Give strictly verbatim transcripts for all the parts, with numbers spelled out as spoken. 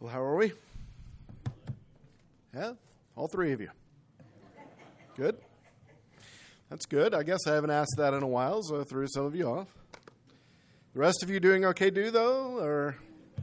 Well, how are we? Yeah, all three of you. Good? That's good. I guess I haven't asked that in a while, so I threw some of you off. The rest of you doing okay, do though? Or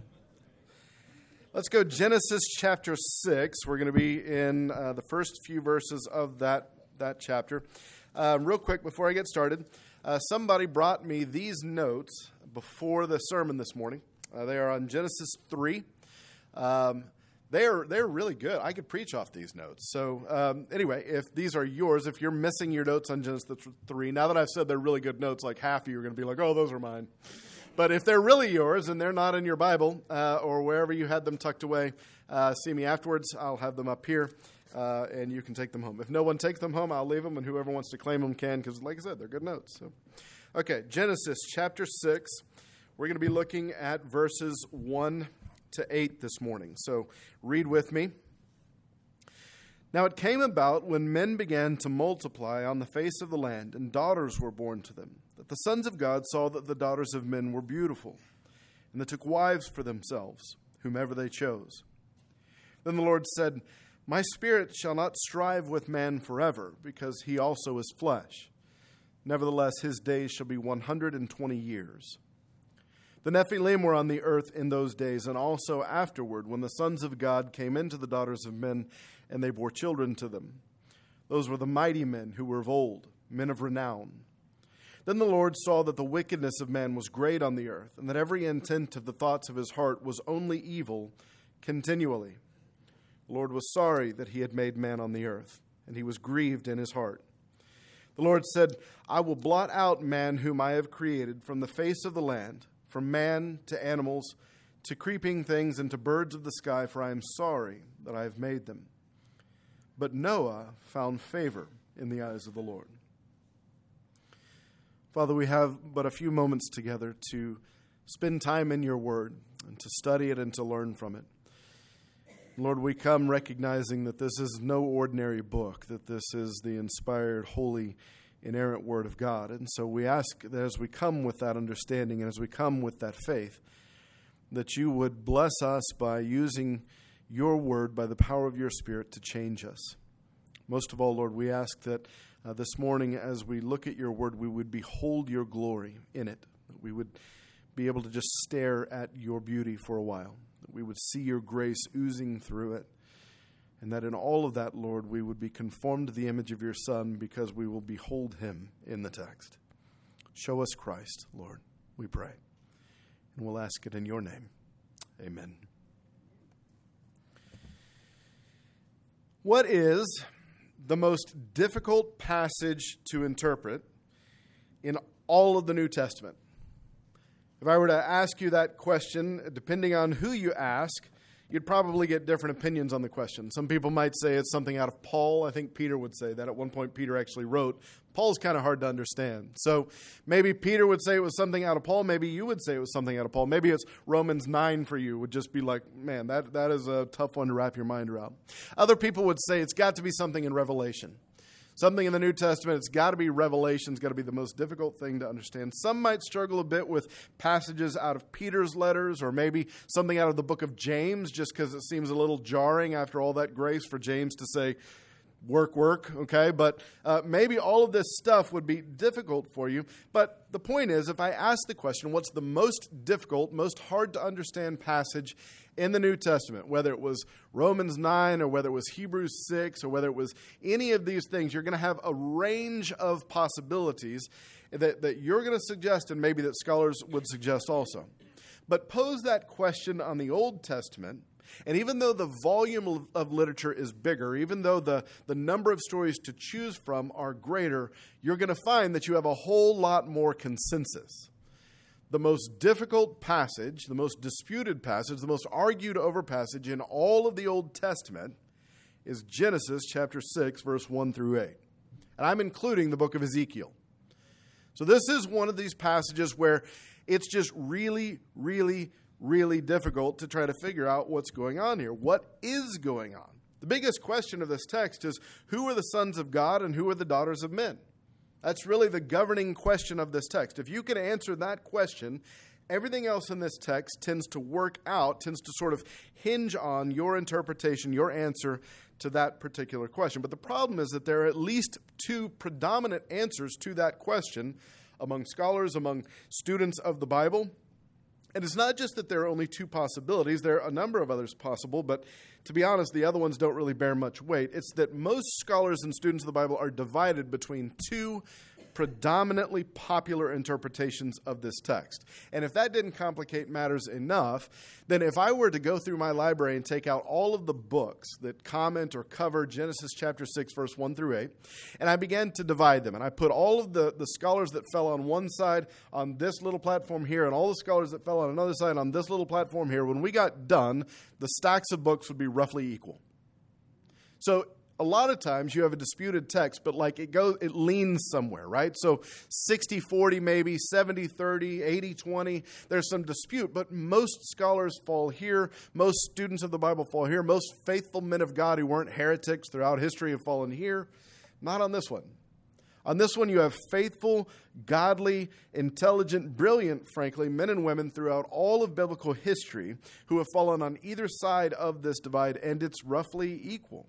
let's go Genesis chapter six. We're going to be in uh, the first few verses of that, that chapter. Uh, real quick, before I get started, uh, somebody brought me these notes before the sermon this morning. Uh, they are on Genesis three. Um, they're they're really good. I could preach off these notes. So um, anyway, if these are yours, if you're missing your notes on Genesis three, now that I've said they're really good notes, like half of you are going to be like, oh, those are mine. But if they're really yours and they're not in your Bible uh, or wherever you had them tucked away, uh, see me afterwards. I'll have them up here, uh, and you can take them home. If no one takes them home, I'll leave them, and whoever wants to claim them can, because like I said, they're good notes. So, okay, Genesis chapter six. We're going to be looking at verses one to eight this morning. So read with me. Now it came about when men began to multiply on the face of the land, and daughters were born to them, that the sons of God saw that the daughters of men were beautiful, and they took wives for themselves, whomever they chose. Then the Lord said, My spirit shall not strive with man forever, because he also is flesh. Nevertheless, his days shall be one hundred and twenty years. The Nephilim were on the earth in those days, and also afterward, when the sons of God came into the daughters of men, and they bore children to them. Those were the mighty men who were of old, men of renown. Then the Lord saw that the wickedness of man was great on the earth, and that every intent of the thoughts of his heart was only evil continually. The Lord was sorry that he had made man on the earth, and he was grieved in his heart. The Lord said, I will blot out man whom I have created from the face of the land, from man to animals, to creeping things, and to birds of the sky, for I am sorry that I have made them. But Noah found favor in the eyes of the Lord. Father, we have but a few moments together to spend time in your word, and to study it and to learn from it. Lord, we come recognizing that this is no ordinary book, that this is the inspired, holy, inerrant word of God. And so we ask that as we come with that understanding and as we come with that faith, that you would bless us by using your word, by the power of your Spirit, to change us. Most of all, Lord, we ask that uh, this morning as we look at your word, we would behold your glory in it. That we would be able to just stare at your beauty for a while. That we would see your grace oozing through it. And that in all of that, Lord, we would be conformed to the image of your Son, because we will behold him in the text. Show us Christ, Lord, we pray. And we'll ask it in your name. Amen. What is the most difficult passage to interpret in all of the New Testament? If I were to ask you that question, depending on who you ask, you'd probably get different opinions on the question. Some people might say it's something out of Paul. I think Peter would say that. At one point, Peter actually wrote, Paul's kind of hard to understand. So maybe Peter would say it was something out of Paul. Maybe you would say it was something out of Paul. Maybe it's Romans nine for you. Would just be like, man, that, that is a tough one to wrap your mind around. Other people would say it's got to be something in Revelation. Something in the New Testament, it's got to be Revelation. It's got to be the most difficult thing to understand. Some might struggle a bit with passages out of Peter's letters, or maybe something out of the book of James, just because it seems a little jarring after all that grace for James to say, work, work, okay? But uh, maybe all of this stuff would be difficult for you. But the point is, if I ask the question, what's the most difficult, most hard to understand passage in the New Testament, whether it was Romans nine or whether it was Hebrews six or whether it was any of these things, you're going to have a range of possibilities that, that you're going to suggest, and maybe that scholars would suggest also. But pose that question on the Old Testament, and even though the volume of literature is bigger, even though the, the number of stories to choose from are greater, you're going to find that you have a whole lot more consensus. The most difficult passage, the most disputed passage, the most argued over passage in all of the Old Testament is Genesis chapter six, verse one through eight. And I'm including the book of Ezekiel. So this is one of these passages where it's just really, really, really difficult to try to figure out what's going on here. What is going on? The biggest question of this text is, who are the sons of God and who are the daughters of men? That's really the governing question of this text. If you can answer that question, everything else in this text tends to work out, tends to sort of hinge on your interpretation, your answer to that particular question. But the problem is that there are at least two predominant answers to that question among scholars, among students of the Bible. And it's not just that there are only two possibilities. There are a number of others possible, but to be honest, the other ones don't really bear much weight. It's that most scholars and students of the Bible are divided between two predominantly popular interpretations of this text. And if that didn't complicate matters enough, then if I were to go through my library and take out all of the books that comment or cover Genesis chapter six, verse one through eight, and I began to divide them, and I put all of the, the scholars that fell on one side on this little platform here, and all the scholars that fell on another side on this little platform here, when we got done, the stacks of books would be roughly equal. So a lot of times you have a disputed text, but like it goes, it leans somewhere, right? So sixty forty maybe, seventy thirty, eighty twenty. There's some dispute, but most scholars fall here. Most students of the Bible fall here. Most faithful men of God who weren't heretics throughout history have fallen here. Not on this one. On this one, you have faithful, godly, intelligent, brilliant, frankly, men and women throughout all of biblical history who have fallen on either side of this divide, and it's roughly equal.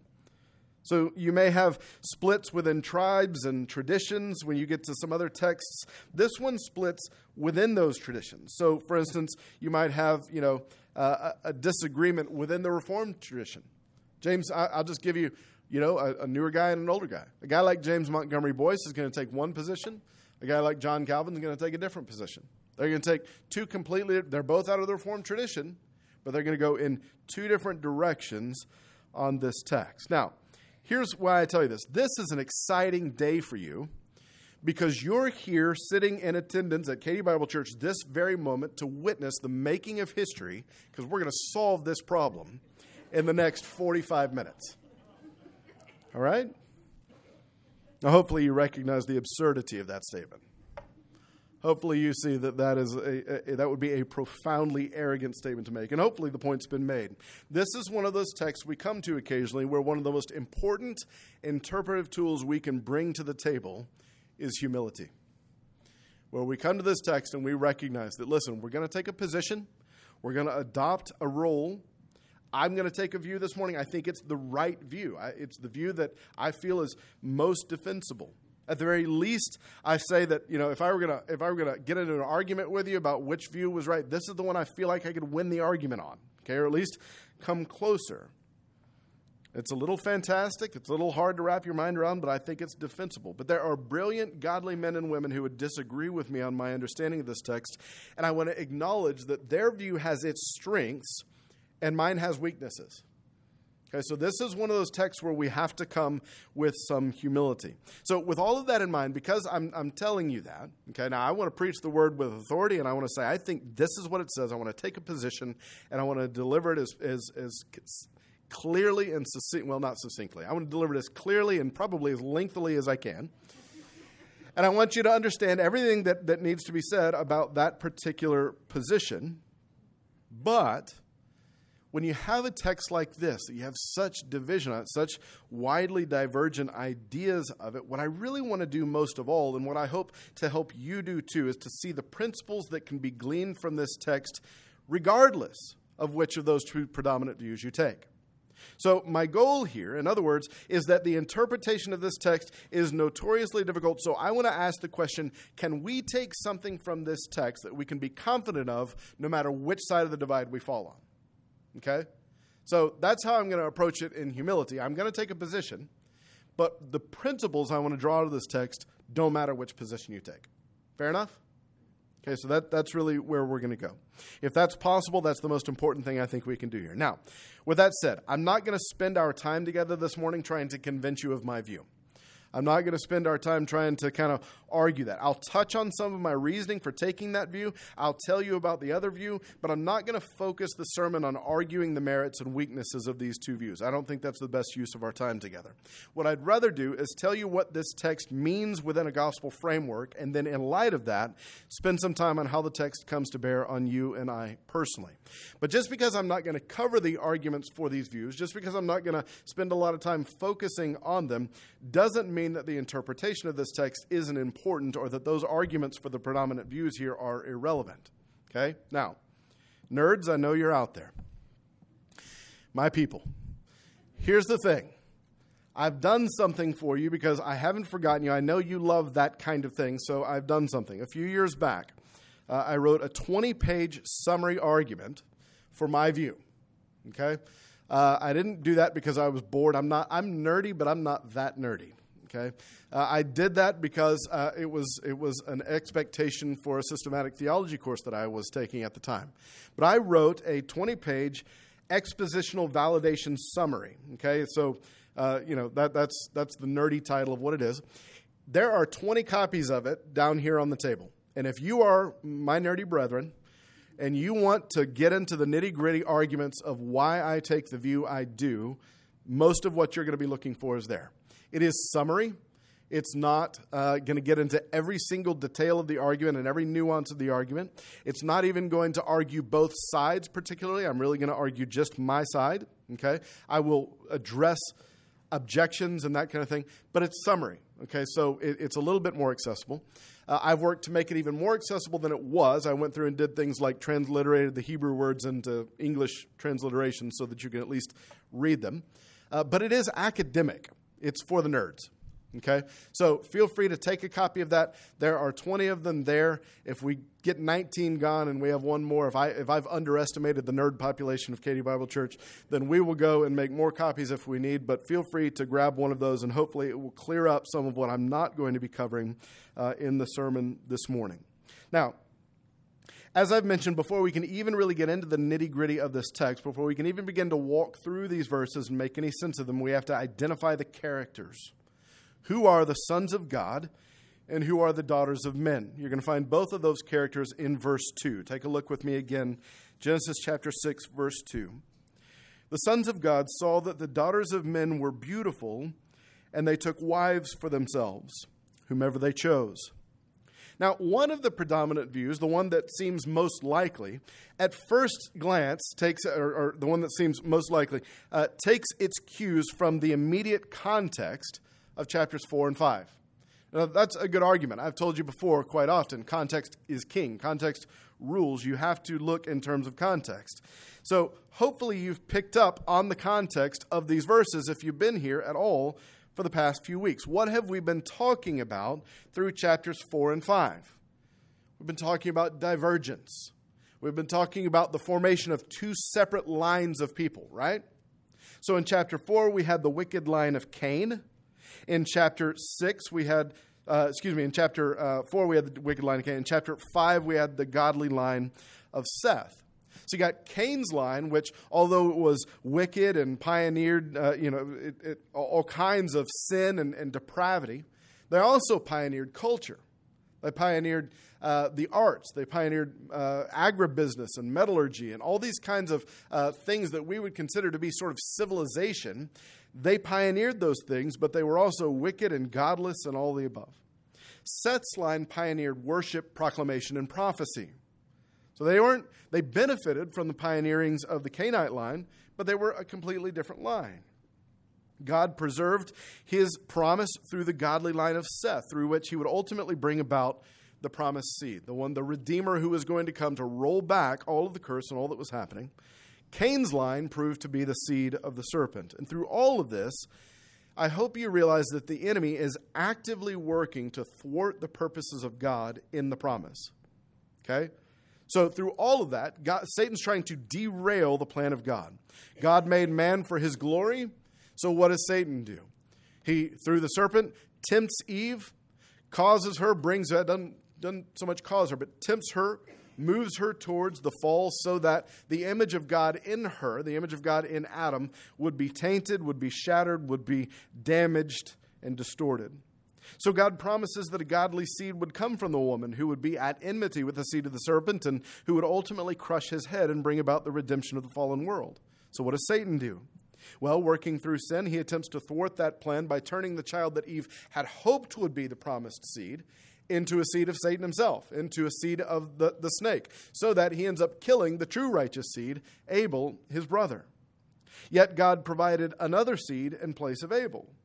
So you may have splits within tribes and traditions when you get to some other texts. This one splits within those traditions. So, for instance, you might have, you know, uh, a disagreement within the Reformed tradition. James, I, I'll just give you, you know, a, a newer guy and an older guy. A guy like James Montgomery Boyce is going to take one position. A guy like John Calvin is going to take a different position. They're going to take two completely, they're both out of the Reformed tradition, but they're going to go in two different directions on this text. Now, here's why I tell you this. This is an exciting day for you because you're here sitting in attendance at Katy Bible Church this very moment to witness the making of history, because we're going to solve this problem in the next forty-five minutes. All right? Now, hopefully you recognize the absurdity of that statement. Hopefully you see that that is a, a, that would be a profoundly arrogant statement to make. And hopefully the point's been made. This is one of those texts we come to occasionally where one of the most important interpretive tools we can bring to the table is humility. Where we come to this text and we recognize that, listen, we're going to take a position. We're going to adopt a role. I'm going to take a view this morning. I think it's the right view. I, it's the view that I feel is most defensible. At the very least, I say that, you know, if I were gonna if I were gonna get into an argument with you about which view was right, this is the one I feel like I could win the argument on. Okay, or at least come closer. It's a little fantastic. It's a little hard to wrap your mind around, but I think it's defensible. But there are brilliant, godly men and women who would disagree with me on my understanding of this text, and I want to acknowledge that their view has its strengths and mine has weaknesses. Okay, so this is one of those texts where we have to come with some humility. So with all of that in mind, because I'm I'm telling you that, okay, now I want to preach the word with authority, and I want to say, I think this is what it says. I want to take a position, and I want to deliver it as, as, as clearly and succinct, well, not succinctly. I want to deliver it as clearly and probably as lengthily as I can. And I want you to understand everything that, that needs to be said about that particular position. But when you have a text like this, that you have such division on it, such widely divergent ideas of it, what I really want to do most of all, and what I hope to help you do too, is to see the principles that can be gleaned from this text, regardless of which of those two predominant views you take. So my goal here, in other words, is that the interpretation of this text is notoriously difficult. So I want to ask the question, can we take something from this text that we can be confident of no matter which side of the divide we fall on? Okay? So that's how I'm going to approach it in humility. I'm going to take a position, but the principles I want to draw out of this text don't matter which position you take. Fair enough? Okay, so that, that's really where we're going to go. If that's possible, that's the most important thing I think we can do here. Now, with that said, I'm not going to spend our time together this morning trying to convince you of my view. I'm not going to spend our time trying to kind of argue that. I'll touch on some of my reasoning for taking that view. I'll tell you about the other view, but I'm not going to focus the sermon on arguing the merits and weaknesses of these two views. I don't think that's the best use of our time together. What I'd rather do is tell you what this text means within a gospel framework, and then in light of that, spend some time on how the text comes to bear on you and I personally. But just because I'm not going to cover the arguments for these views, just because I'm not going to spend a lot of time focusing on them, doesn't mean that the interpretation of this text isn't important or that those arguments for the predominant views here are irrelevant. Okay? Now, nerds, I know you're out there. My people, here's the thing. I've done something for you because I haven't forgotten you. I know you love that kind of thing, so I've done something. A few years back, uh, I wrote a twenty-page summary argument for my view. Okay? Uh, I didn't do that because I was bored. I'm not. I'm nerdy, but I'm not that nerdy. Okay? Uh, I did that because uh, it was it was an expectation for a systematic theology course that I was taking at the time. But I wrote a twenty-page expositional validation summary. Okay, so uh, you know that that's that's the nerdy title of what it is. There are twenty copies of it down here on the table, and if you are my nerdy brethren, and you want to get into the nitty gritty arguments of why I take the view I do, most of what you're going to be looking for is there. It is summary. It's not uh, going to get into every single detail of the argument and every nuance of the argument. It's not even going to argue both sides particularly. I'm really going to argue just my side. Okay, I will address objections and that kind of thing, but it's summary. Okay, so it, it's a little bit more accessible. Uh, I've worked to make it even more accessible than it was. I went through and did things like transliterated the Hebrew words into English transliteration so that you can at least read them. Uh, but it is academic. It's for the nerds. Okay, so feel free to take a copy of that. There are twenty of them there. If we get nineteen gone and we have one more, if I if I've underestimated the nerd population of Katy Bible Church, then we will go and make more copies if we need. But feel free to grab one of those, and hopefully it will clear up some of what I'm not going to be covering uh, in the sermon this morning. Now, as I've mentioned, before we can even really get into the nitty-gritty of this text, before we can even begin to walk through these verses and make any sense of them, we have to identify the characters. Who are the sons of God and who are the daughters of men? You're going to find both of those characters in verse two. Take a look with me again. Genesis chapter six, verse two. The sons of God saw that the daughters of men were beautiful, and they took wives for themselves, whomever they chose. Now, one of the predominant views, the one that seems most likely, at first glance takes, or, or the one that seems most likely, uh, takes its cues from the immediate context of chapters four and five. Now, that's a good argument. I've told you before quite often, context is king. Context rules. You have to look in terms of context. So hopefully you've picked up on the context of these verses if you've been here at all for the past few weeks. What have we been talking about through chapters four and five? We've been talking about divergence. We've been talking about the formation of two separate lines of people, right? So in chapter four, we had the wicked line of Cain. In chapter six, we had, uh, excuse me, in chapter uh, four, we had the wicked line of Cain. In chapter five, we had the godly line of Seth. So you got Cain's line, which, although it was wicked and pioneered, uh, you know, it, it, all kinds of sin and, and depravity, they also pioneered culture. They pioneered uh, the arts. They pioneered uh, agribusiness and metallurgy and all these kinds of uh, things that we would consider to be sort of civilization. They pioneered those things, but they were also wicked and godless and all the above. Seth's line pioneered worship, proclamation, and prophecy. So they weren't, they benefited from the pioneerings of the Cainite line, but they were a completely different line. God preserved his promise through the godly line of Seth, through which he would ultimately bring about the promised seed, the one, the Redeemer who was going to come to roll back all of the curse and all that was happening. Cain's line proved to be the seed of the serpent. And through all of this, I hope you realize that the enemy is actively working to thwart the purposes of God in the promise. Okay? So through all of that, God, Satan's trying to derail the plan of God. God made man for his glory. So what does Satan do? He, through the serpent, tempts Eve, causes her, brings her, doesn't, doesn't so much cause her, but tempts her, moves her towards the fall so that the image of God in her, the image of God in Adam, would be tainted, would be shattered, would be damaged and distorted. So God promises that a godly seed would come from the woman who would be at enmity with the seed of the serpent and who would ultimately crush his head and bring about the redemption of the fallen world. So what does Satan do? Well, working through sin, he attempts to thwart that plan by turning the child that Eve had hoped would be the promised seed into a seed of Satan himself, into a seed of the, the snake, so that he ends up killing the true righteous seed, Abel, his brother. Yet God provided another seed in place of Abel.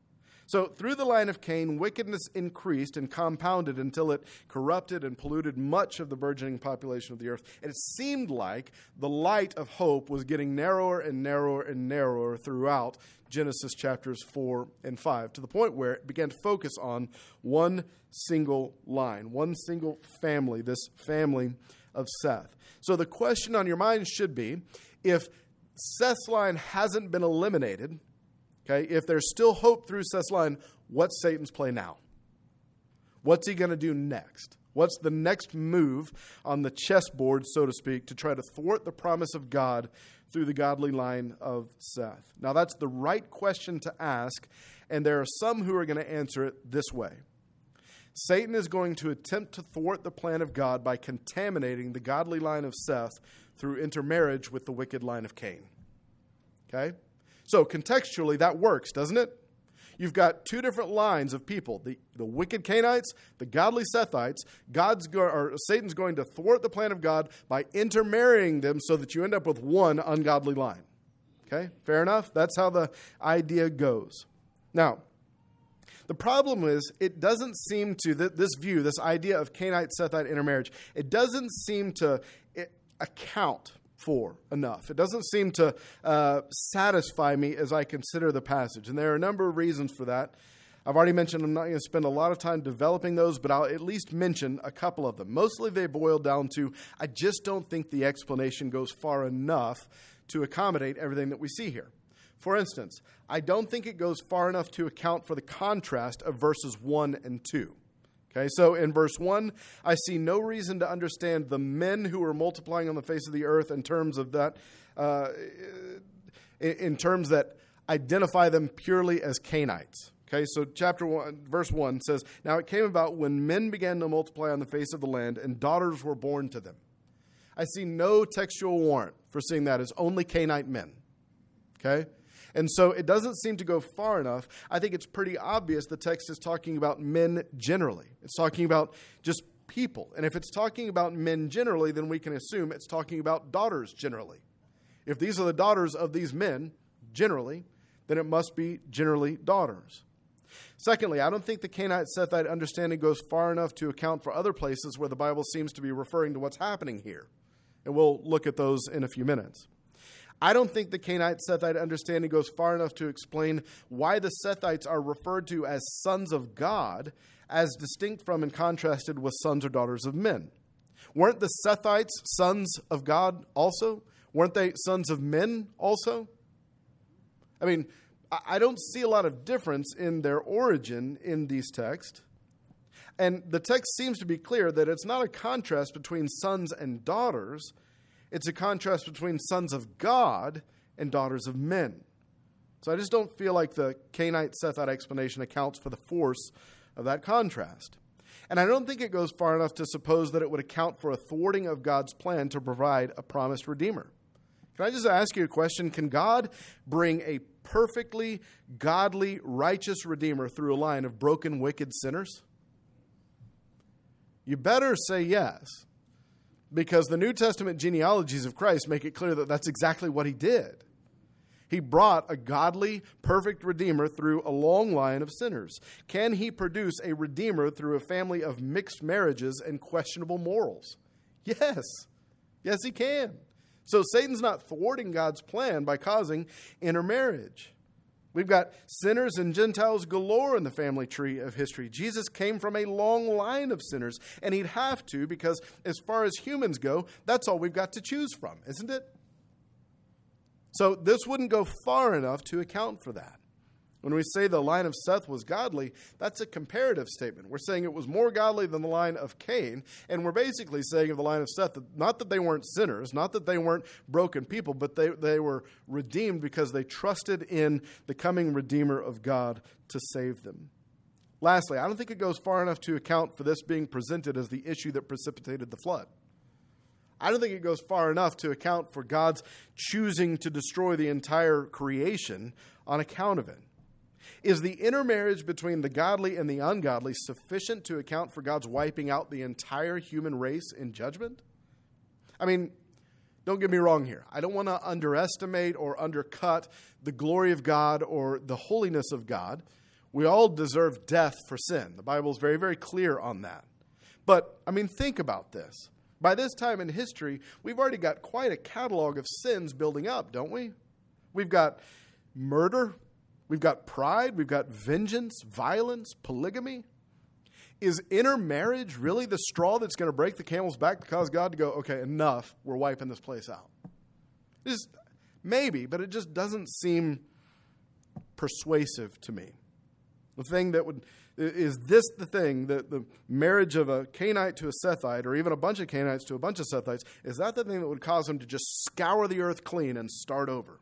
So through the line of Cain, wickedness increased and compounded until it corrupted and polluted much of the burgeoning population of the earth. And it seemed like the light of hope was getting narrower and narrower and narrower throughout Genesis chapters four and five, to the point where it began to focus on one single line, one single family, this family of Seth. So the question on your mind should be, if Seth's line hasn't been eliminated, okay, if there's still hope through Seth's line, what's Satan's play now? What's he going to do next? What's the next move on the chessboard, so to speak, to try to thwart the promise of God through the godly line of Seth? Now, that's the right question to ask, and there are some who are going to answer it this way. Satan is going to attempt to thwart the plan of God by contaminating the godly line of Seth through intermarriage with the wicked line of Cain. Okay? So contextually, that works, doesn't it? You've got two different lines of people, the, the wicked Cainites, the godly Sethites. God's go, or Satan's going to thwart the plan of God by intermarrying them so that you end up with one ungodly line. Okay, fair enough? That's how the idea goes. Now, the problem is it doesn't seem to, this view, this idea of Cainite-Sethite intermarriage, it doesn't seem to account for enough. It doesn't seem to uh, satisfy me as I consider the passage. And there are a number of reasons for that. I've already mentioned I'm not going to spend a lot of time developing those, but I'll at least mention a couple of them. Mostly they boil down to, I just don't think the explanation goes far enough to accommodate everything that we see here. For instance, I don't think it goes far enough to account for the contrast of verses one and two. Okay, so in verse one, I see no reason to understand the men who are multiplying on the face of the earth in terms of that, uh, in terms that identify them purely as Cainites. Okay, so chapter one, verse one says, "Now it came about when men began to multiply on the face of the land, and daughters were born to them." I see no textual warrant for seeing that as only Cainite men. Okay? And so it doesn't seem to go far enough. I think it's pretty obvious the text is talking about men generally. It's talking about just people. And if it's talking about men generally, then we can assume it's talking about daughters generally. If these are the daughters of these men generally, then it must be generally daughters. Secondly, I don't think the Cainite-Sethite understanding goes far enough to account for other places where the Bible seems to be referring to what's happening here. And we'll look at those in a few minutes. I don't think the Cainite-Sethite understanding goes far enough to explain why the Sethites are referred to as sons of God, as distinct from and contrasted with sons or daughters of men. Weren't the Sethites sons of God also? Weren't they sons of men also? I mean, I don't see a lot of difference in their origin in these texts. And the text seems to be clear that it's not a contrast between sons and daughters. It's a contrast between sons of God and daughters of men. So I just don't feel like the Cainite-Sethite explanation accounts for the force of that contrast. And I don't think it goes far enough to suppose that it would account for a thwarting of God's plan to provide a promised Redeemer. Can I just ask you a question? Can God bring a perfectly godly, righteous Redeemer through a line of broken, wicked sinners? You better say yes. Because the New Testament genealogies of Christ make it clear that that's exactly what he did. He brought a godly, perfect Redeemer through a long line of sinners. Can he produce a Redeemer through a family of mixed marriages and questionable morals? Yes. Yes, he can. So Satan's not thwarting God's plan by causing intermarriage. We've got sinners and Gentiles galore in the family tree of history. Jesus came from a long line of sinners, and he'd have to, because as far as humans go, that's all we've got to choose from, isn't it? So this wouldn't go far enough to account for that. When we say the line of Seth was godly, that's a comparative statement. We're saying it was more godly than the line of Cain, and we're basically saying of the line of Seth, that not that they weren't sinners, not that they weren't broken people, but they, they were redeemed because they trusted in the coming Redeemer of God to save them. Lastly, I don't think it goes far enough to account for this being presented as the issue that precipitated the flood. I don't think it goes far enough to account for God's choosing to destroy the entire creation on account of it. Is the intermarriage between the godly and the ungodly sufficient to account for God's wiping out the entire human race in judgment? I mean, don't get me wrong here. I don't want to underestimate or undercut the glory of God or the holiness of God. We all deserve death for sin. The Bible is very, very clear on that. But, I mean, think about this. By this time in history, we've already got quite a catalog of sins building up, don't we? We've got murder, we've got pride, we've got vengeance, violence, polygamy. Is intermarriage really the straw that's going to break the camel's back to cause God to go, okay, enough, we're wiping this place out? It's, maybe, but it just doesn't seem persuasive to me. The thing that would, is this the thing, that the marriage of a Canaanite to a Sethite, or even a bunch of Canaanites to a bunch of Sethites, is that the thing that would cause them to just scour the earth clean and start over?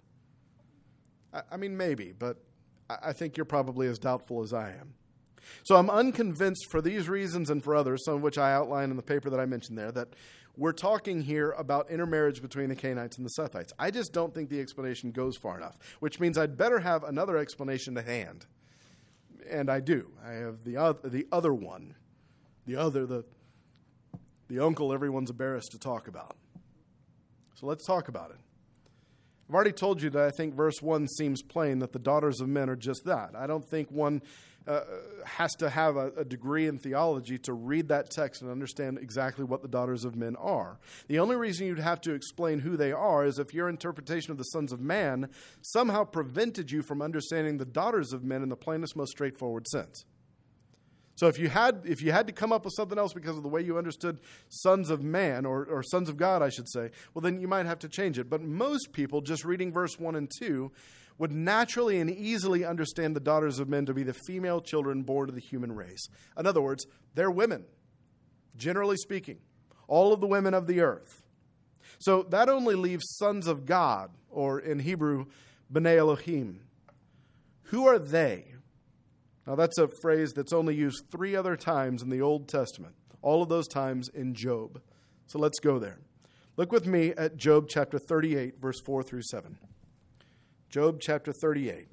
I, I mean, maybe, but I, I think you're probably as doubtful as I am. So I'm unconvinced for these reasons and for others, some of which I outline in the paper that I mentioned there, that we're talking here about intermarriage between the Canaanites and the Sethites. I just don't think the explanation goes far enough, which means I'd better have another explanation at hand. And I do. I have the other, the other one, the other, the, the uncle everyone's embarrassed to talk about. So let's talk about it. I've already told you that I think verse one seems plain, that the daughters of men are just that. I don't think one uh, has to have a, a degree in theology to read that text and understand exactly what the daughters of men are. The only reason you'd have to explain who they are is if your interpretation of the sons of man somehow prevented you from understanding the daughters of men in the plainest, most straightforward sense. So if you had if you had to come up with something else because of the way you understood sons of man, or, or sons of God, I should say, well, then you might have to change it. But most people, just reading verse one and two, would naturally and easily understand the daughters of men to be the female children born to the human race. In other words, they're women, generally speaking, all of the women of the earth. So that only leaves sons of God, or in Hebrew, B'nai Elohim. Who are they? Now, that's a phrase that's only used three other times in the Old Testament, all of those times in Job. So let's go there. Look with me at Job chapter thirty-eight, verse four through seven. Job chapter thirty-eight.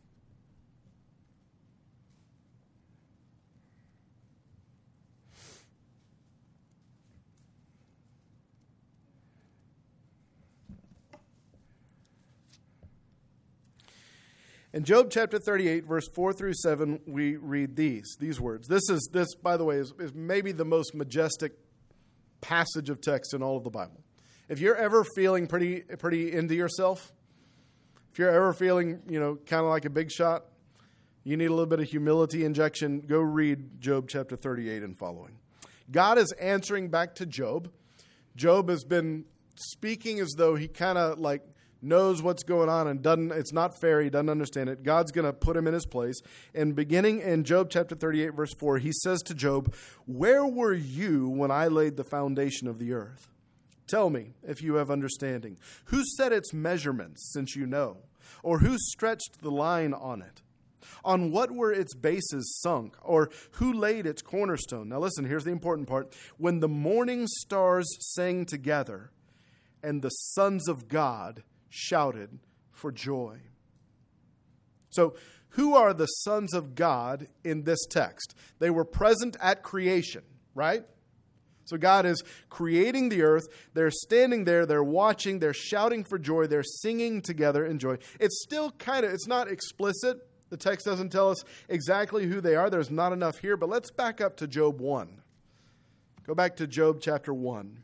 In Job chapter thirty-eight, verse four through seven, we read these, these words. This is, this, by the way, is, is maybe the most majestic passage of text in all of the Bible. If you're ever feeling pretty, pretty into yourself, if you're ever feeling, you know, kind of like a big shot, you need a little bit of humility injection, go read Job chapter thirty-eight and following. God is answering back to Job. Job has been speaking as though he kind of like knows what's going on and doesn't, it's not fair, he doesn't understand it. God's going to put him in his place. And beginning in Job chapter thirty-eight, verse four, he says to Job, "Where were you when I laid the foundation of the earth? Tell me, if you have understanding. Who set its measurements, since you know? Or who stretched the line on it? On what were its bases sunk? Or who laid its cornerstone?" Now listen, here's the important part. "When the morning stars sang together, and the sons of God shouted for joy." So, who are the sons of God in this text? They were present at creation, right? So God is creating the earth. They're standing there. They're watching. They're shouting for joy. They're singing together in joy. It's still kind of, it's not explicit. The text doesn't tell us exactly who they are. There's not enough here. But let's back up to Job one. Go back to Job chapter one.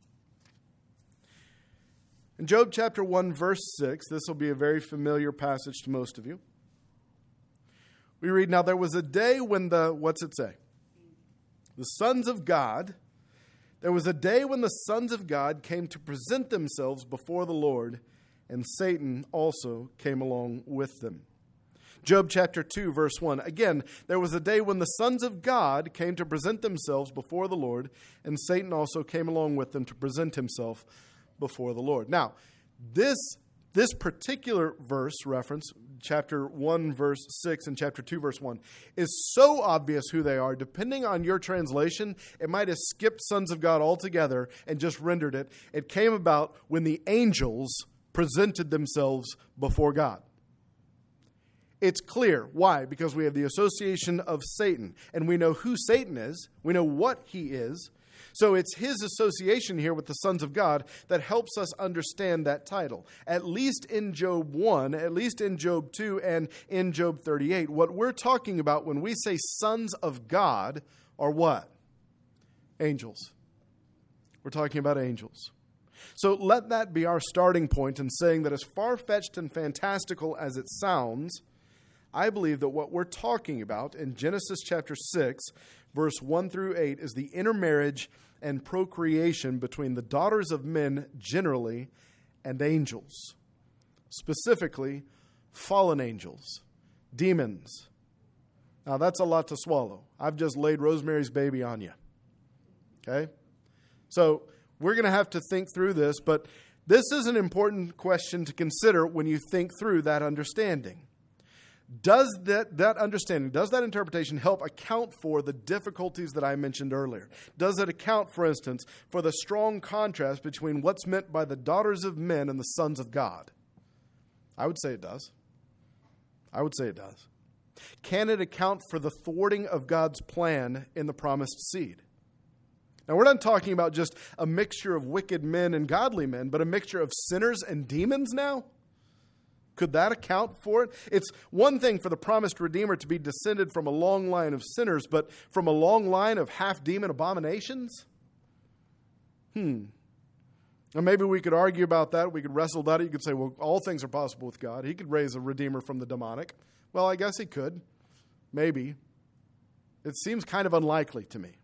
In Job chapter one, verse six, this will be a very familiar passage to most of you. We read, "Now there was a day when the," what's it say? "The sons of God, there was a day when the sons of God came to present themselves before the Lord, and Satan also came along with them." Job chapter two, verse one. Again, "There was a day when the sons of God came to present themselves before the Lord, and Satan also came along with them to present himself before the Lord." Now, this this particular verse reference, chapter one, verse six, and chapter two, verse one, is so obvious who they are. Depending on your translation, it might have skipped sons of God altogether and just rendered it. It came about when the angels presented themselves before God. It's clear. Why? Because we have the association of Satan, and we know who Satan is. We know what he is. So it's his association here with the sons of God that helps us understand that title. At least in Job one, at least in Job two, and in Job thirty-eight, what we're talking about when we say sons of God are what? Angels. We're talking about angels. So let that be our starting point in saying that as far-fetched and fantastical as it sounds, I believe that what we're talking about in Genesis chapter six, verse one through eight, is the intermarriage and procreation between the daughters of men generally and angels. Specifically, fallen angels, demons. Now that's a lot to swallow. I've just laid Rosemary's Baby on you. Okay? So we're going to have to think through this, but this is an important question to consider when you think through that understanding. Does that, that understanding, does that interpretation help account for the difficulties that I mentioned earlier? Does it account, for instance, for the strong contrast between what's meant by the daughters of men and the sons of God? I would say it does. I would say it does. Can it account for the thwarting of God's plan in the promised seed? Now, we're not talking about just a mixture of wicked men and godly men, but a mixture of sinners and demons now? Could that account for it? It's one thing for the promised Redeemer to be descended from a long line of sinners, but from a long line of half-demon abominations? Hmm. And maybe we could argue about that. We could wrestle about it. You could say, well, all things are possible with God. He could raise a Redeemer from the demonic. Well, I guess he could. Maybe. It seems kind of unlikely to me.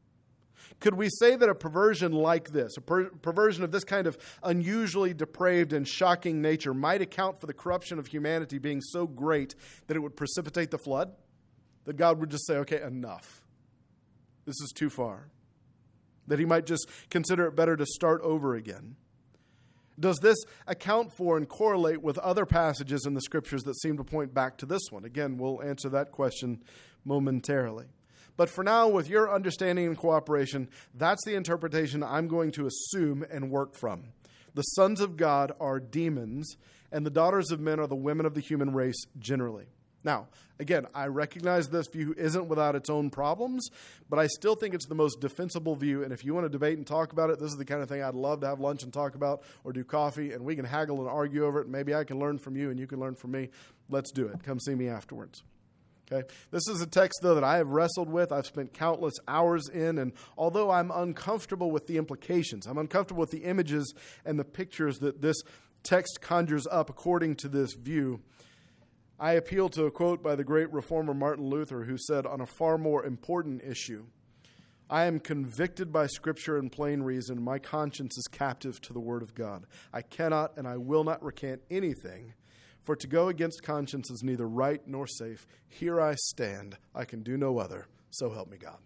Could we say that a perversion like this, a per- perversion of this kind of unusually depraved and shocking nature, might account for the corruption of humanity being so great that it would precipitate the flood? That God would just say, okay, enough. This is too far. That he might just consider it better to start over again. Does this account for and correlate with other passages in the Scriptures that seem to point back to this one? Again, we'll answer that question momentarily. But for now, with your understanding and cooperation, that's the interpretation I'm going to assume and work from. The sons of God are demons, and the daughters of men are the women of the human race generally. Now, again, I recognize this view isn't without its own problems, but I still think it's the most defensible view. And if you want to debate and talk about it, this is the kind of thing I'd love to have lunch and talk about, or do coffee, and we can haggle and argue over it. Maybe I can learn from you, and you can learn from me. Let's do it. Come see me afterwards. Okay. This is a text, though, that I have wrestled with. I've spent countless hours in, and although I'm uncomfortable with the implications, I'm uncomfortable with the images and the pictures that this text conjures up according to this view, I appeal to a quote by the great reformer Martin Luther, who said on a far more important issue, I am convicted by Scripture and plain reason. My conscience is captive to the Word of God. I cannot and I will not recant anything, for to go against conscience is neither right nor safe. Here I stand. I can do no other. So help me God.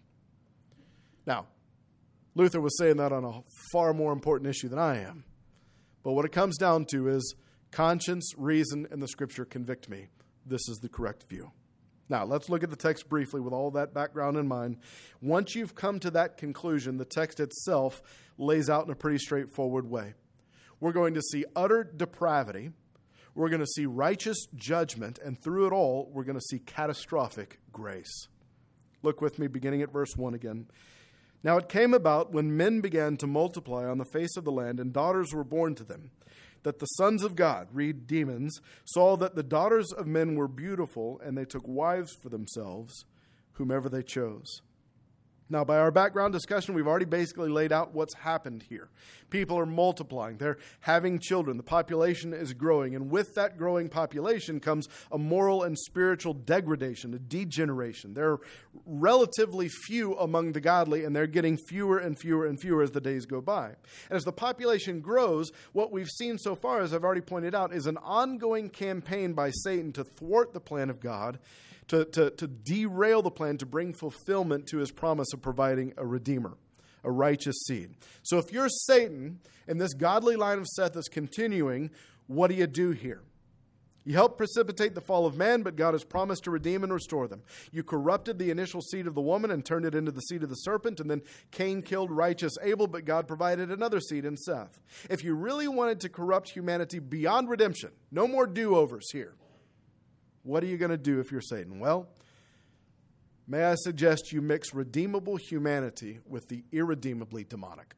Now, Luther was saying that on a far more important issue than I am. But what it comes down to is conscience, reason, and the Scripture convict me. This is the correct view. Now, let's look at the text briefly with all that background in mind. Once you've come to that conclusion, the text itself lays out in a pretty straightforward way. We're going to see utter depravity. We're going to see righteous judgment, and through it all, we're going to see catastrophic grace. Look with me, beginning at verse one again. Now it came about when men began to multiply on the face of the land, and daughters were born to them, that the sons of God, read demons, saw that the daughters of men were beautiful, and they took wives for themselves, whomever they chose. Now, by our background discussion, we've already basically laid out what's happened here. People are multiplying. They're having children. The population is growing. And with that growing population comes a moral and spiritual degradation, a degeneration. There are relatively few among the godly, and they're getting fewer and fewer and fewer as the days go by. And as the population grows, what we've seen so far, as I've already pointed out, is an ongoing campaign by Satan to thwart the plan of God, To, to, to derail the plan to bring fulfillment to his promise of providing a redeemer, a righteous seed. So if you're Satan and this godly line of Seth is continuing, what do you do here? You help precipitate the fall of man, but God has promised to redeem and restore them. You corrupted the initial seed of the woman and turned it into the seed of the serpent, and then Cain killed righteous Abel, but God provided another seed in Seth. If you really wanted to corrupt humanity beyond redemption, no more do-overs here. What are you going to do if you're Satan? Well, may I suggest you mix redeemable humanity with the irredeemably demonic.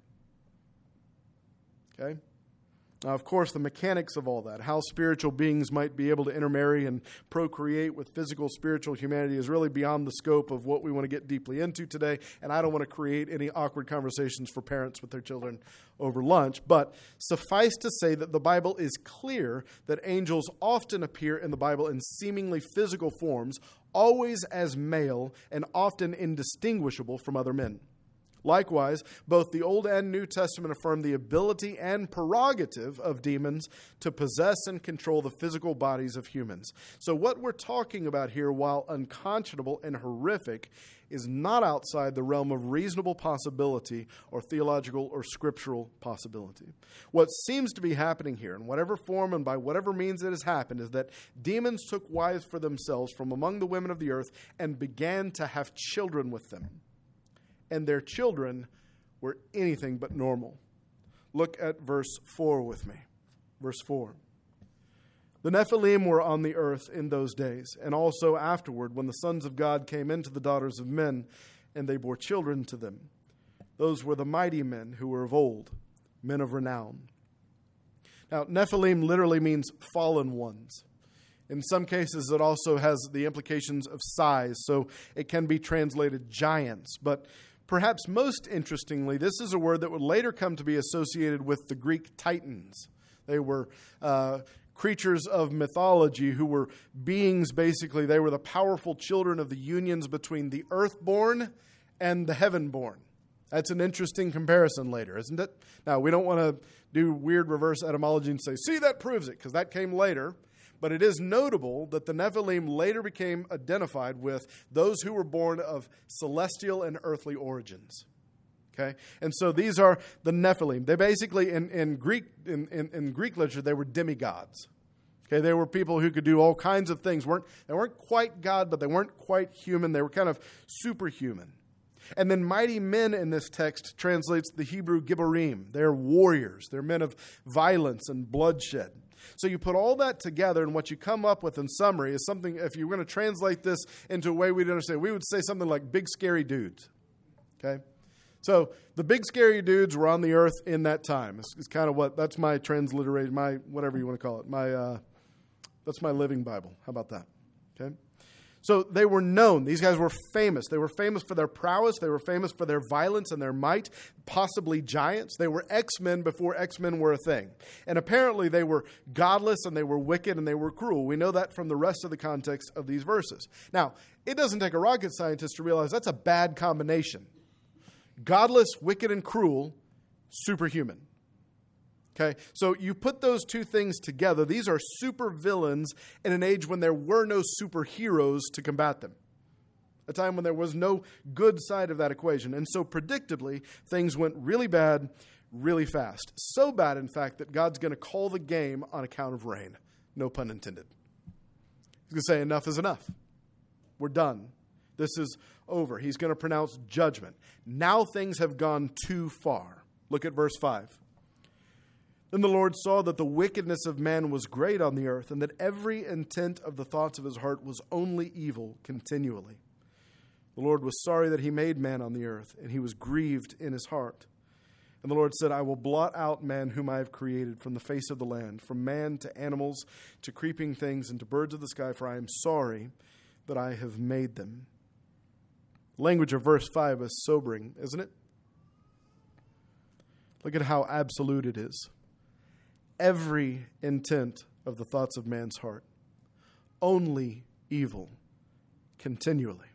Okay? Now, of course, the mechanics of all that, how spiritual beings might be able to intermarry and procreate with physical, spiritual humanity is really beyond the scope of what we want to get deeply into today, and I don't want to create any awkward conversations for parents with their children over lunch. But suffice to say that the Bible is clear that angels often appear in the Bible in seemingly physical forms, always as male and often indistinguishable from other men. Likewise, both the Old and New Testament affirm the ability and prerogative of demons to possess and control the physical bodies of humans. So what we're talking about here, while unconscionable and horrific, is not outside the realm of reasonable possibility or theological or scriptural possibility. What seems to be happening here, in whatever form and by whatever means it has happened, is that demons took wives for themselves from among the women of the earth and began to have children with them. And their children were anything but normal. Look at verse four with me. Verse four. The Nephilim were on the earth in those days, and also afterward, when the sons of God came into the daughters of men, and they bore children to them. Those were the mighty men who were of old, men of renown. Now, Nephilim literally means fallen ones. In some cases, it also has the implications of size, so it can be translated giants. But perhaps most interestingly, this is a word that would later come to be associated with the Greek Titans. They were uh, creatures of mythology who were beings, basically. They were the powerful children of the unions between the earthborn and the heavenborn. That's an interesting comparison later, isn't it? Now, we don't want to do weird reverse etymology and say, see, that proves it, because that came later. But it is notable that the Nephilim later became identified with those who were born of celestial and earthly origins. Okay? And so these are the Nephilim. They basically, in, in Greek in, in, in Greek literature, they were demigods. Okay, they were people who could do all kinds of things. weren't They weren't quite God, but they weren't quite human. They were kind of superhuman. And then mighty men in this text translates the Hebrew Gibborim. They're warriors. They're men of violence and bloodshed. So you put all that together, and what you come up with in summary is something, if you were going to translate this into a way we'd understand, we would say something like big scary dudes. Okay? So the big scary dudes were on the earth in that time. It's, it's kind of what, that's my transliteration, my, whatever you want to call it. My, uh, that's my living Bible. How about that? Okay? So they were known. These guys were famous. They were famous for their prowess. They were famous for their violence and their might, possibly giants. They were X-Men before X-Men were a thing. And apparently they were godless and they were wicked and they were cruel. We know that from the rest of the context of these verses. Now, it doesn't take a rocket scientist to realize that's a bad combination. Godless, wicked, and cruel, superhuman. Okay, so you put those two things together. These are super villains in an age when there were no superheroes to combat them. A time when there was no good side of that equation. And so predictably, things went really bad, really fast. So bad, in fact, that God's going to call the game on account of rain. No pun intended. He's going to say enough is enough. We're done. This is over. He's going to pronounce judgment. Now things have gone too far. Look at verse five. Then the Lord saw that the wickedness of man was great on the earth, and that every intent of the thoughts of his heart was only evil continually. The Lord was sorry that he made man on the earth, and he was grieved in his heart. And the Lord said, I will blot out man whom I have created from the face of the land, from man to animals, to creeping things, and to birds of the sky, for I am sorry that I have made them. The language of verse five is sobering, isn't it? Look at how absolute it is. Every intent of the thoughts of man's heart, only evil, continually.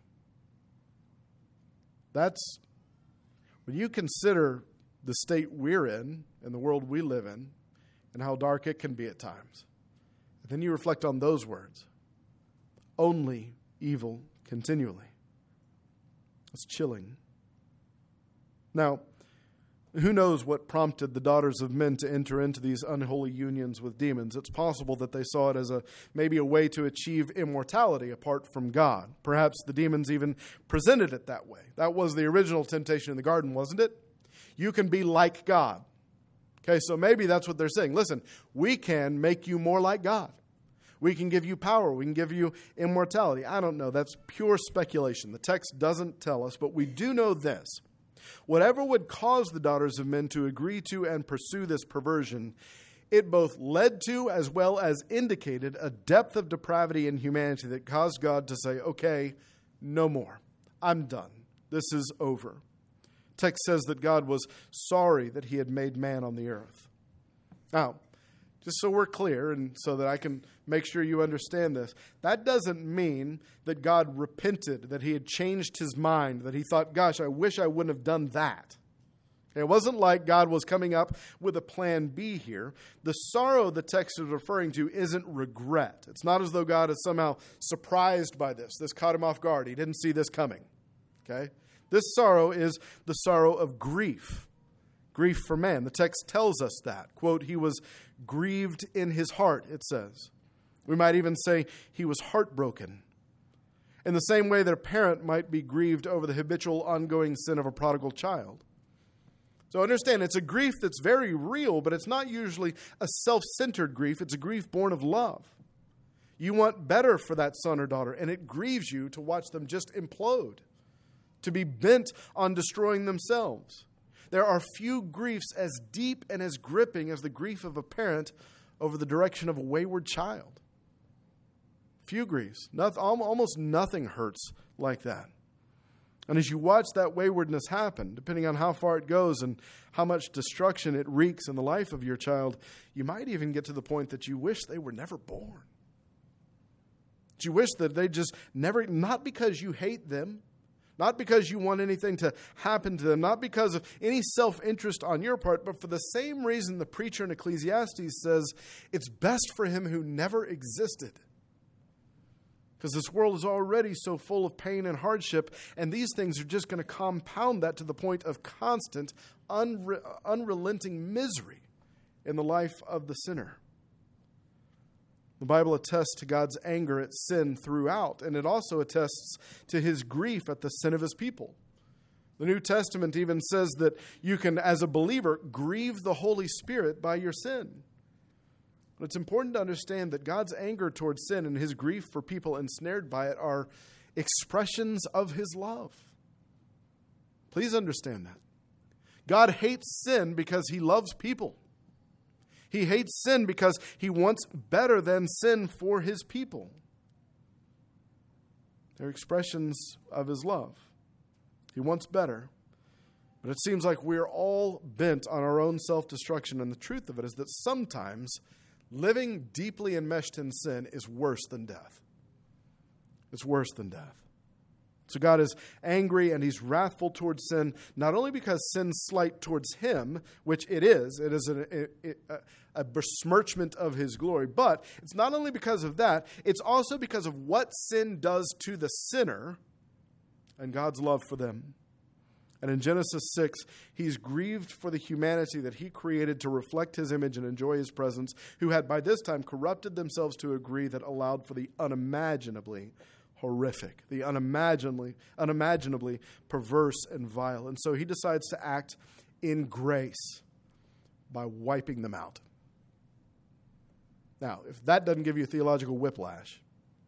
That's, when you consider the state we're in and the world we live in and how dark it can be at times, then you reflect on those words. Only evil, continually. It's chilling. Now, who knows what prompted the daughters of men to enter into these unholy unions with demons? It's possible that they saw it as a maybe a way to achieve immortality apart from God. Perhaps the demons even presented it that way. That was the original temptation in the garden, wasn't it? You can be like God. Okay, so maybe that's what they're saying. Listen, we can make you more like God. We can give you power. We can give you immortality. I don't know. That's pure speculation. The text doesn't tell us, but we do know this. Whatever would cause the daughters of men to agree to and pursue this perversion, it both led to as well as indicated a depth of depravity in humanity that caused God to say, okay, no more. I'm done. This is over. Text says that God was sorry that he had made man on the earth. Now, just so we're clear and so that I can make sure you understand this, that doesn't mean that God repented, that he had changed his mind, that he thought, gosh, I wish I wouldn't have done that. It wasn't like God was coming up with a plan B here. The sorrow the text is referring to isn't regret. It's not as though God is somehow surprised by this. This caught him off guard. He didn't see this coming. Okay? This sorrow is the sorrow of grief. Grief for man. The text tells us that. Quote, he was grieved in his heart, it says. We might even say he was heartbroken. In the same way that a parent might be grieved over the habitual ongoing sin of a prodigal child. So understand, it's a grief that's very real, but it's not usually a self-centered grief. It's a grief born of love. You want better for that son or daughter, and it grieves you to watch them just implode, to be bent on destroying themselves. There are few griefs as deep and as gripping as the grief of a parent over the direction of a wayward child. Few griefs. Not, almost nothing hurts like that. And as you watch that waywardness happen, depending on how far it goes and how much destruction it wreaks in the life of your child, you might even get to the point that you wish they were never born. That you wish that they just never, not because you hate them, not because you want anything to happen to them, not because of any self-interest on your part, but for the same reason the preacher in Ecclesiastes says it's best for him who never existed. Because this world is already so full of pain and hardship, and these things are just going to compound that to the point of constant, unre- unrelenting misery in the life of the sinner. The Bible attests to God's anger at sin throughout, and it also attests to his grief at the sin of his people. The New Testament even says that you can, as a believer, grieve the Holy Spirit by your sin. But it's important to understand that God's anger towards sin and his grief for people ensnared by it are expressions of his love. Please understand that. God hates sin because he loves people. He hates sin because he wants better than sin for his people. They're expressions of his love. He wants better. But it seems like we're all bent on our own self-destruction, and the truth of it is that sometimes living deeply enmeshed in sin is worse than death. It's worse than death. So God is angry and he's wrathful towards sin, not only because sin's slight towards him, which it is, it is a, a, a besmirchment of his glory, but it's not only because of that, it's also because of what sin does to the sinner and God's love for them. And in Genesis six, he's grieved for the humanity that he created to reflect his image and enjoy his presence, who had by this time corrupted themselves to a degree that allowed for the unimaginably horrific, the unimaginably, unimaginably perverse and vile. And so he decides to act in grace by wiping them out. Now, if that doesn't give you theological whiplash,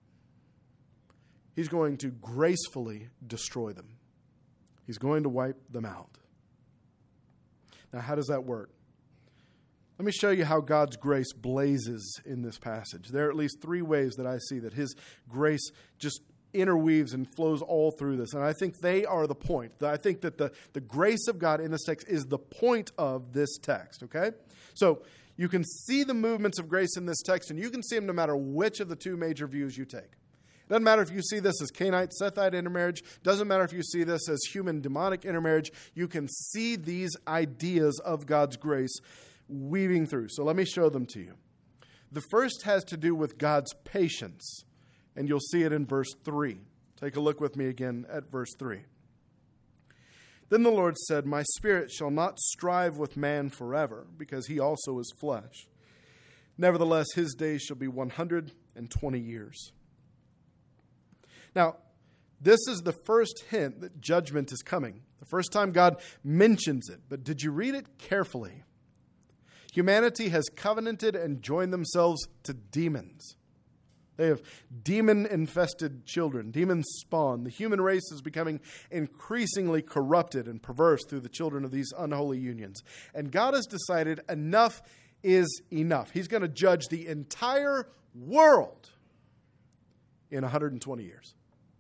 he's going to gracefully destroy them. He's going to wipe them out. Now, how does that work? Let me show you how God's grace blazes in this passage. There are at least three ways that I see that his grace just interweaves and flows all through this. And I think they are the point. I think that the, the grace of God in this text is the point of this text, okay? So you can see the movements of grace in this text, and you can see them no matter which of the two major views you take. Doesn't matter if you see this as Cainite, Sethite intermarriage. Doesn't matter if you see this as human demonic intermarriage. You can see these ideas of God's grace weaving through. So let me show them to you. The first has to do with God's patience, and you'll see it in verse three. Take a look with me again at verse three. Then the Lord said, "My spirit shall not strive with man forever, because he also is flesh. Nevertheless, his days shall be one hundred twenty years." Now, this is the first hint that judgment is coming. The first time God mentions it. But did you read it carefully? Humanity has covenanted and joined themselves to demons. They have demon-infested children, demon spawn. The human race is becoming increasingly corrupted and perverse through the children of these unholy unions. And God has decided enough is enough. He's going to judge the entire world in one hundred twenty years.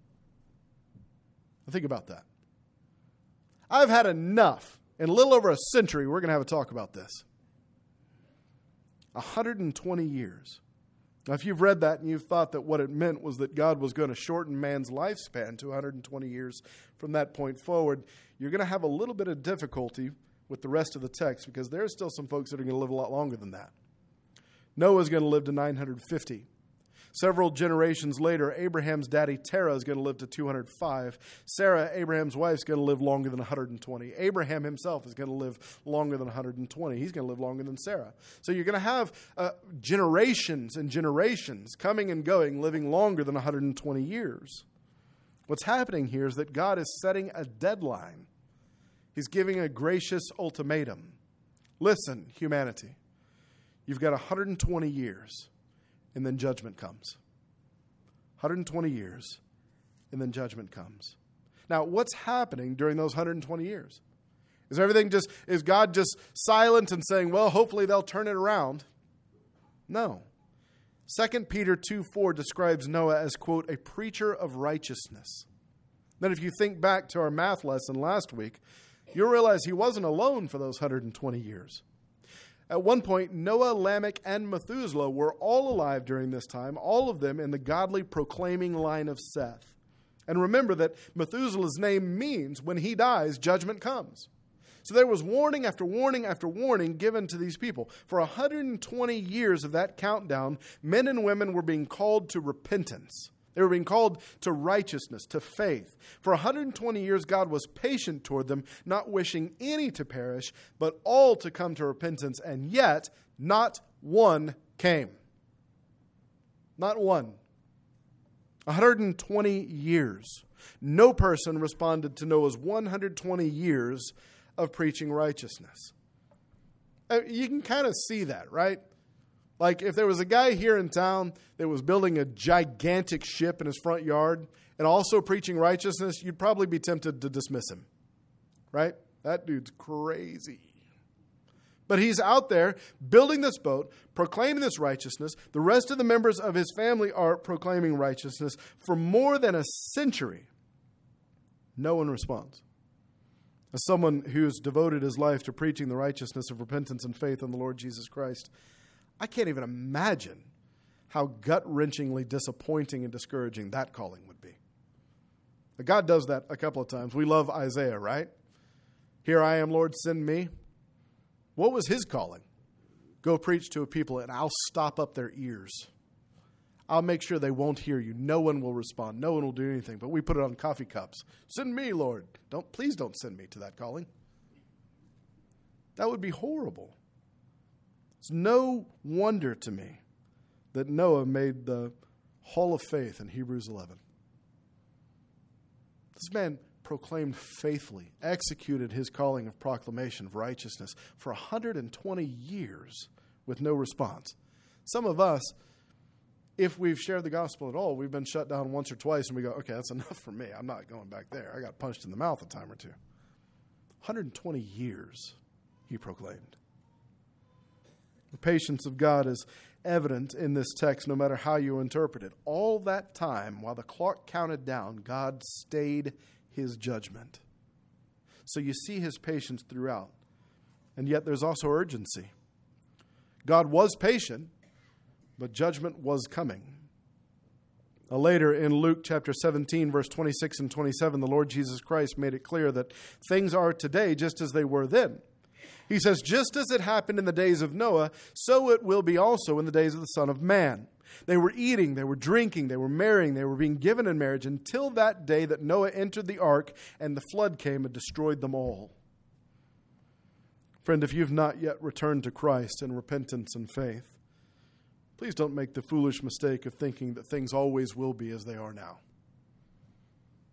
Now think about that. I've had enough. In a little over a century, we're going to have a talk about this. one hundred twenty years. Now, if you've read that and you've thought that what it meant was that God was going to shorten man's lifespan to one hundred twenty years from that point forward, you're going to have a little bit of difficulty with the rest of the text because there are still some folks that are going to live a lot longer than that. Noah's going to live to nine hundred fifty. Several generations later, Abraham's daddy Terah is going to live to two hundred five. Sarah, Abraham's wife, is going to live longer than one hundred twenty. Abraham himself is going to live longer than one hundred twenty. He's going to live longer than Sarah. So you're going to have uh, generations and generations coming and going, living longer than one hundred twenty years. What's happening here is that God is setting a deadline. He's giving a gracious ultimatum. Listen, humanity, you've got one hundred twenty years. And then judgment comes. one hundred twenty years, and then judgment comes. Now, what's happening during those one hundred twenty years? Is everything just, is God just silent and saying, well, hopefully they'll turn it around? No. Second Peter two four describes Noah as, quote, a preacher of righteousness. Then if you think back to our math lesson last week, you'll realize he wasn't alone for those one hundred twenty years. At one point, Noah, Lamech, and Methuselah were all alive during this time, all of them in the godly proclaiming line of Seth. And remember that Methuselah's name means when he dies, judgment comes. So there was warning after warning after warning given to these people. For one hundred twenty years of that countdown, men and women were being called to repentance. They were being called to righteousness, to faith. For one hundred twenty years, God was patient toward them, not wishing any to perish, but all to come to repentance. And yet, not one came. Not one. one hundred twenty years. No person responded to Noah's one hundred twenty years of preaching righteousness. You can kind of see that, right? Like if there was a guy here in town that was building a gigantic ship in his front yard and also preaching righteousness, you'd probably be tempted to dismiss him, right? That dude's crazy. But he's out there building this boat, proclaiming this righteousness. The rest of the members of his family are proclaiming righteousness for more than a century. No one responds. As someone who's devoted his life to preaching the righteousness of repentance and faith in the Lord Jesus Christ, I can't even imagine how gut-wrenchingly disappointing and discouraging that calling would be. God does that a couple of times. We love Isaiah, right? Here I am, Lord, send me. What was his calling? Go preach to a people and I'll stop up their ears. I'll make sure they won't hear you. No one will respond. No one will do anything. But we put it on coffee cups. Send me, Lord. Don't, please don't send me to that calling. That would be horrible. It's no wonder to me that Noah made the Hall of Faith in Hebrews eleven. This man proclaimed faithfully, executed his calling of proclamation of righteousness for one hundred twenty years with no response. Some of us, if we've shared the gospel at all, we've been shut down once or twice and we go, okay, that's enough for me. I'm not going back there. I got punched in the mouth a time or two. one hundred twenty years, he proclaimed. The patience of God is evident in this text no matter how you interpret it. All that time, while the clock counted down, God stayed his judgment. So you see his patience throughout. And yet there's also urgency. God was patient, but judgment was coming. Now later in Luke chapter seventeen, verse twenty-six and twenty-seven, the Lord Jesus Christ made it clear that things are today just as they were then. He says, just as it happened in the days of Noah, so it will be also in the days of the Son of Man. They were eating, they were drinking, they were marrying, they were being given in marriage until that day that Noah entered the ark and the flood came and destroyed them all. Friend, if you've not yet returned to Christ in repentance and faith, please don't make the foolish mistake of thinking that things always will be as they are now.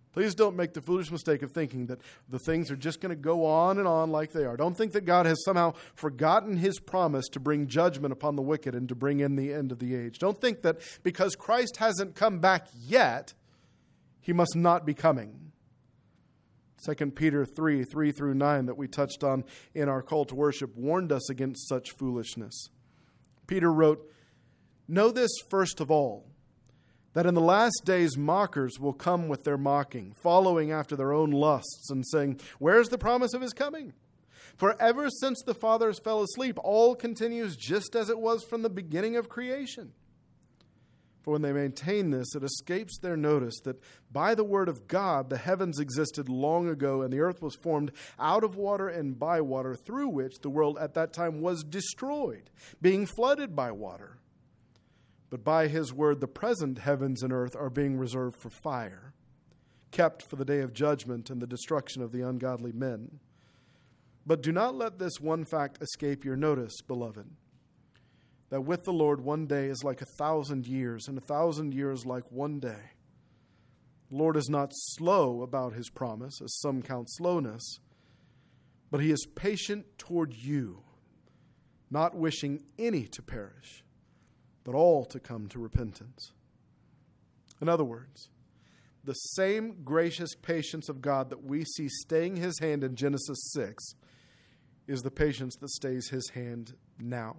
Please don't make the foolish mistake of thinking that the things are just going to go on and on like they are. Don't think that God has somehow forgotten his promise to bring judgment upon the wicked and to bring in the end of the age. Don't think that because Christ hasn't come back yet, he must not be coming. Second Peter three, three through nine that we touched on in our call to worship warned us against such foolishness. Peter wrote, "Know this first of all, that in the last days mockers will come with their mocking, following after their own lusts and saying, 'Where's the promise of his coming?' For ever since the fathers fell asleep, all continues just as it was from the beginning of creation. For when they maintain this, it escapes their notice that by the word of God the heavens existed long ago, and the earth was formed out of water and by water, through which the world at that time was destroyed, being flooded by water. But by his word, the present heavens and earth are being reserved for fire, kept for the day of judgment and the destruction of the ungodly men. But do not let this one fact escape your notice, beloved, that with the Lord one day is like a thousand years, and a thousand years like one day. The Lord is not slow about his promise, as some count slowness, but he is patient toward you, not wishing any to perish, but all to come to repentance." In other words, the same gracious patience of God that we see staying his hand in Genesis six is the patience that stays his hand now.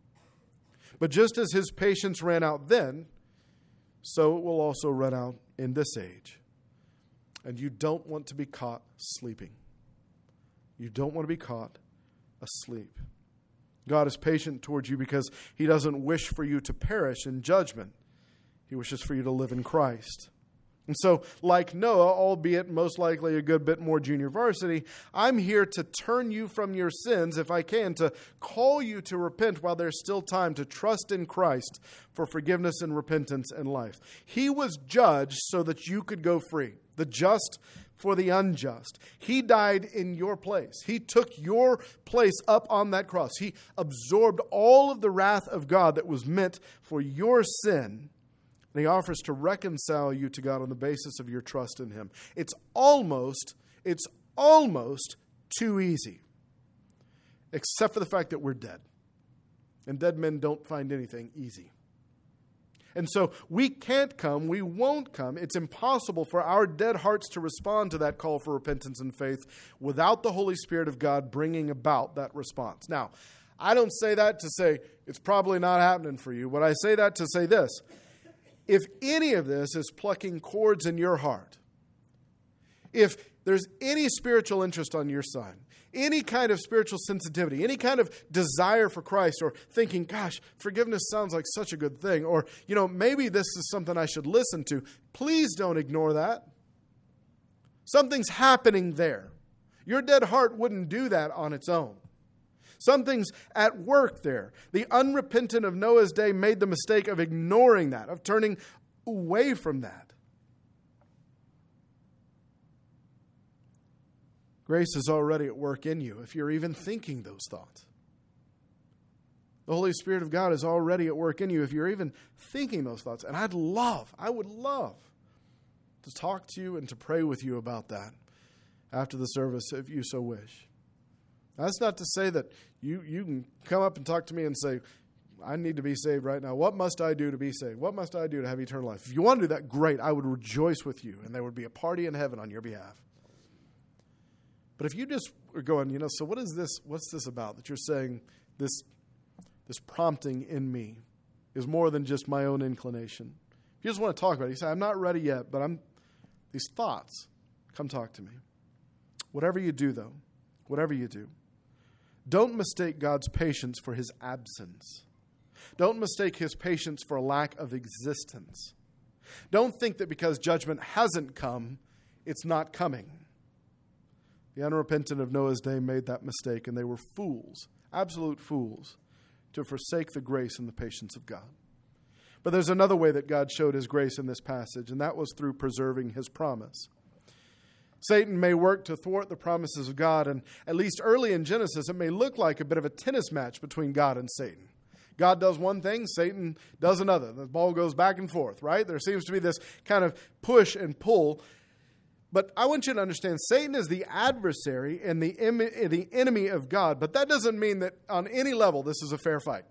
But just as his patience ran out then, so it will also run out in this age. And you don't want to be caught sleeping. You don't want to be caught asleep. God is patient towards you because he doesn't wish for you to perish in judgment. He wishes for you to live in Christ. And so, like Noah, albeit most likely a good bit more junior varsity, I'm here to turn you from your sins, if I can, to call you to repent while there's still time, to trust in Christ for forgiveness and repentance and life. He was judged so that you could go free, the just for the unjust. He died in your place. He took your place up on that cross. He absorbed all of the wrath of God that was meant for your sin. And he offers to reconcile you to God on the basis of your trust in him. It's almost, it's almost too easy. Except for the fact that we're dead. And dead men don't find anything easy. And so we can't come, we won't come. It's impossible for our dead hearts to respond to that call for repentance and faith without the Holy Spirit of God bringing about that response. Now, I don't say that to say it's probably not happening for you, but I say that to say this. If any of this is plucking cords in your heart, if there's any spiritual interest on your side, any kind of spiritual sensitivity, any kind of desire for Christ, or thinking, gosh, forgiveness sounds like such a good thing, or, you know, maybe this is something I should listen to, please don't ignore that. Something's happening there. Your dead heart wouldn't do that on its own. Something's at work there. The unrepentant of Noah's day made the mistake of ignoring that, of turning away from that. Grace is already at work in you if you're even thinking those thoughts. The Holy Spirit of God is already at work in you if you're even thinking those thoughts. And I'd love, I would love to talk to you and to pray with you about that after the service if you so wish. That's not to say that you, you can come up and talk to me and say, I need to be saved right now. What must I do to be saved? What must I do to have eternal life? If you want to do that, great. I would rejoice with you, and there would be a party in heaven on your behalf. But if you just are going, you know, so what is this? What's this about that you're saying this, this prompting in me is more than just my own inclination? If you just want to talk about it, you say, I'm not ready yet, but I'm these thoughts. Come talk to me. Whatever you do, though, whatever you do, don't mistake God's patience for his absence. Don't mistake his patience for a lack of existence. Don't think that because judgment hasn't come, it's not coming. The unrepentant of Noah's day made that mistake, and they were fools, absolute fools, to forsake the grace and the patience of God. But there's another way that God showed his grace in this passage, and that was through preserving his promise. Satan may work to thwart the promises of God, and at least early in Genesis, it may look like a bit of a tennis match between God and Satan. God does one thing, Satan does another. The ball goes back and forth, right? There seems to be this kind of push and pull. But I want you to understand, Satan is the adversary and the, em- the enemy of God. But that doesn't mean that on any level this is a fair fight.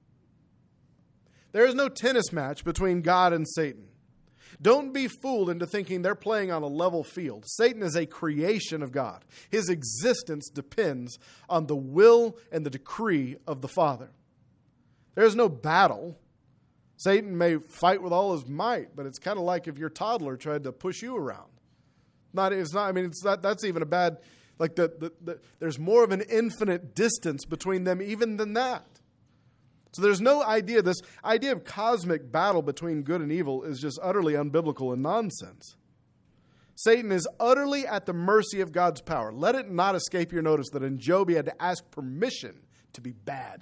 There is no tennis match between God and Satan. Don't be fooled into thinking they're playing on a level field. Satan is a creation of God. His existence depends on the will and the decree of the Father. There is no battle. Satan may fight with all his might, but it's kind of like if your toddler tried to push you around. Not, it's not. I mean, it's not. That's even a bad. Like the, the, the there's more of an infinite distance between them even than that. So there's no idea. This idea of cosmic battle between good and evil is just utterly unbiblical and nonsense. Satan is utterly at the mercy of God's power. Let it not escape your notice that in Job he had to ask permission to be bad,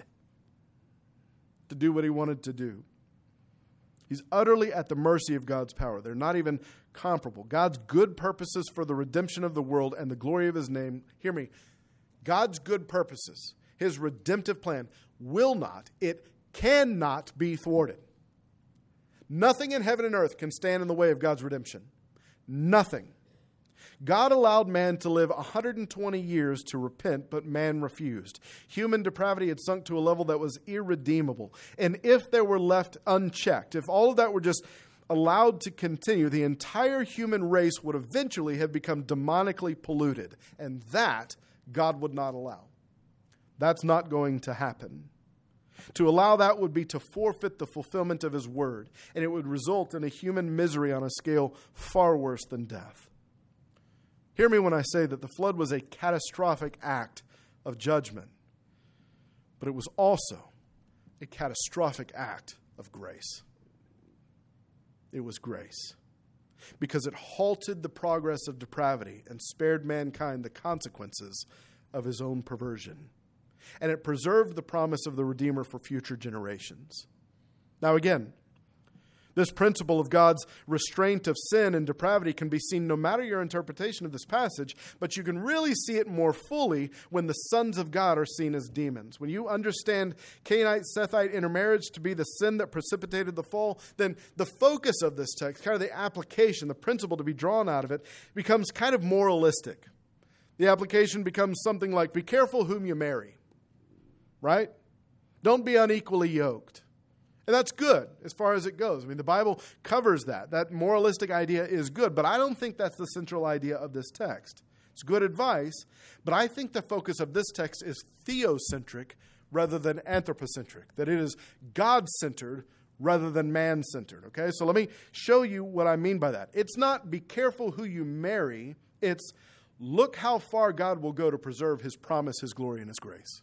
to do what he wanted to do. He's utterly at the mercy of God's power. They're not even comparable. God's good purposes for the redemption of the world and the glory of his name, hear me, God's good purposes, his redemptive plan, will not, it cannot be thwarted. Nothing in heaven and earth can stand in the way of God's redemption. Nothing. God allowed man to live one hundred twenty years to repent, but man refused. Human depravity had sunk to a level that was irredeemable. And if there were left unchecked, if all of that were just allowed to continue, the entire human race would eventually have become demonically polluted. And that God would not allow. That's not going to happen. To allow that would be to forfeit the fulfillment of his word, and it would result in a human misery on a scale far worse than death. Hear me when I say that the flood was a catastrophic act of judgment, but it was also a catastrophic act of grace. It was grace, because it halted the progress of depravity and spared mankind the consequences of his own perversion. And it preserved the promise of the Redeemer for future generations. Now again, this principle of God's restraint of sin and depravity can be seen no matter your interpretation of this passage, but you can really see it more fully when the sons of God are seen as demons. When you understand Cainite-Sethite intermarriage to be the sin that precipitated the fall, then the focus of this text, kind of the application, the principle to be drawn out of it, becomes kind of moralistic. The application becomes something like, be careful whom you marry. Right? Don't be unequally yoked. And that's good as far as it goes. I mean, the Bible covers that. That moralistic idea is good, but I don't think that's the central idea of this text. It's good advice, but I think the focus of this text is theocentric rather than anthropocentric, that it is God-centered rather than man-centered. Okay? So let me show you what I mean by that. It's not be careful who you marry. It's look how far God will go to preserve his promise, his glory, and his grace.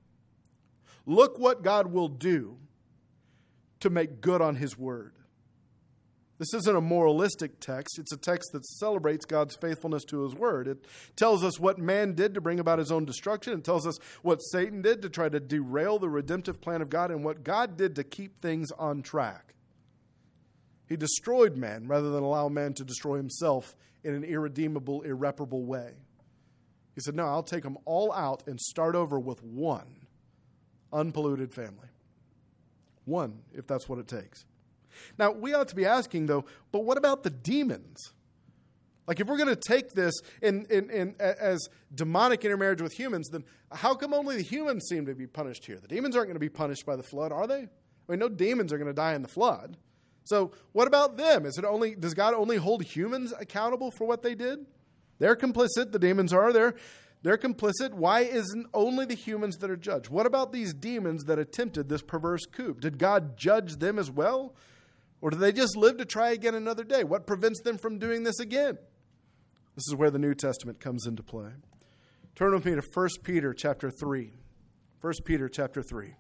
Look what God will do to make good on his word. This isn't a moralistic text. It's a text that celebrates God's faithfulness to his word. It tells us what man did to bring about his own destruction. It tells us what Satan did to try to derail the redemptive plan of God and what God did to keep things on track. He destroyed man rather than allow man to destroy himself in an irredeemable, irreparable way. He said, no, I'll take them all out and start over with one unpolluted family. One, if that's what it takes. Now, we ought to be asking, though, but what about the demons? Like, if we're going to take this in, in, in, as demonic intermarriage with humans, then how come only the humans seem to be punished here? The demons aren't going to be punished by the flood, are they? I mean, no demons are going to die in the flood. So what about them? Is it only, does God only hold humans accountable for what they did? They're complicit. The demons are. They're They're complicit. Why isn't only the humans that are judged? What about these demons that attempted this perverse coup? Did God judge them as well? Or do they just live to try again another day? What prevents them from doing this again? This is where the New Testament comes into play. Turn with me to First Peter chapter three. First Peter chapter three.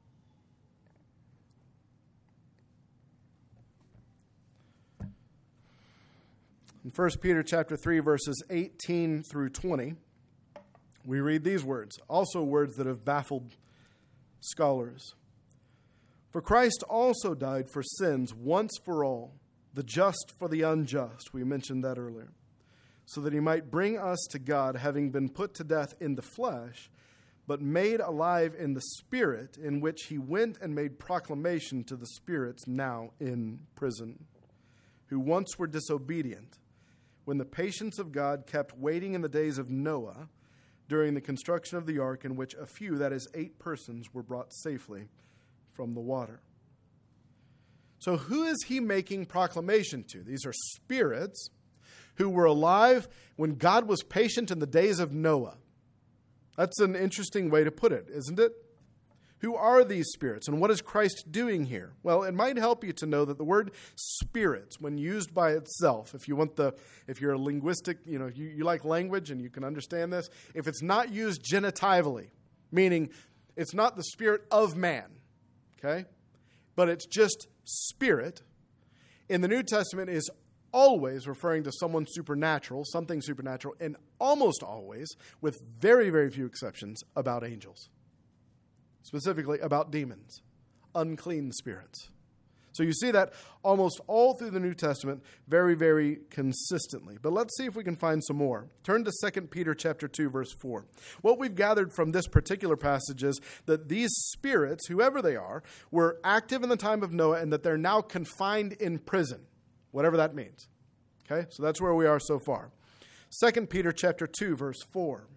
In First Peter chapter three, verses eighteen through twenty, we read these words, also words that have baffled scholars. For Christ also died for sins once for all, the just for the unjust. We mentioned that earlier. So that he might bring us to God, having been put to death in the flesh, but made alive in the Spirit, in which he went and made proclamation to the spirits now in prison, who once were disobedient, when the patience of God kept waiting in the days of Noah during the construction of the ark, in which a few, that is eight persons, were brought safely from the water. So who is he making proclamation to? These are spirits who were alive when God was patient in the days of Noah. That's an interesting way to put it, isn't it? Who are these spirits, and what is Christ doing here? Well, it might help you to know that the word spirits, when used by itself, if you want the, if you're a linguistic, you know, you, you like language and you can understand this, if it's not used genitively, meaning it's not the spirit of man, okay, but it's just spirit, in the New Testament is always referring to someone supernatural, something supernatural, and almost always, with very, very few exceptions, about angels. Specifically about demons, unclean spirits. So you see that almost all through the New Testament very, very consistently. But let's see if we can find some more. Turn to Second Peter chapter two, verse four. What we've gathered from this particular passage is that these spirits, whoever they are, were active in the time of Noah and that they're now confined in prison, whatever that means. Okay, so that's where we are so far. Second Peter chapter two, verse four.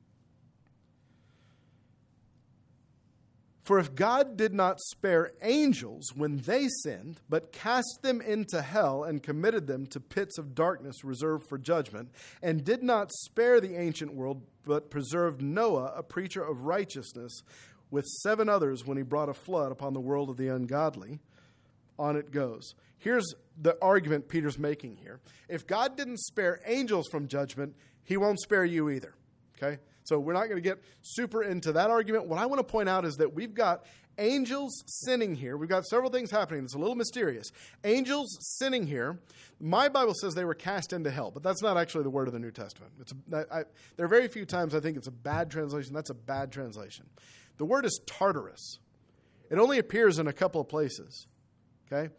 For if God did not spare angels when they sinned, but cast them into hell and committed them to pits of darkness reserved for judgment, and did not spare the ancient world, but preserved Noah, a preacher of righteousness, with seven others when he brought a flood upon the world of the ungodly, on it goes. Here's the argument Peter's making here. If God didn't spare angels from judgment, he won't spare you either. Okay? So we're not going to get super into that argument. What I want to point out is that we've got angels sinning here. We've got several things happening. It's a little mysterious. Angels sinning here. My Bible says they were cast into hell, but that's not actually the word of the New Testament. It's a, I, there are very few times I think it's a bad translation. That's a bad translation. The word is Tartarus. It only appears in a couple of places. Okay?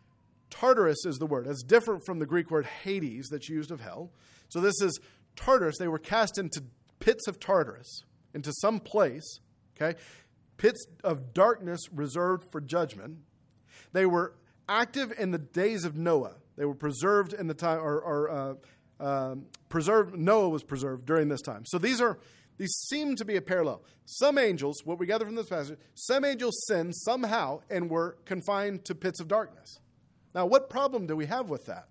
Tartarus is the word. It's different from the Greek word Hades that's used of hell. So this is Tartarus. They were cast into pits of Tartarus, into some place, okay? Pits of darkness reserved for judgment. They were active in the days of Noah. They were preserved in the time, or, or uh, um, preserved. Noah was preserved during this time. So these are, these seem to be a parallel. Some angels, what we gather from this passage, some angels sinned somehow and were confined to pits of darkness. Now, what problem do we have with that?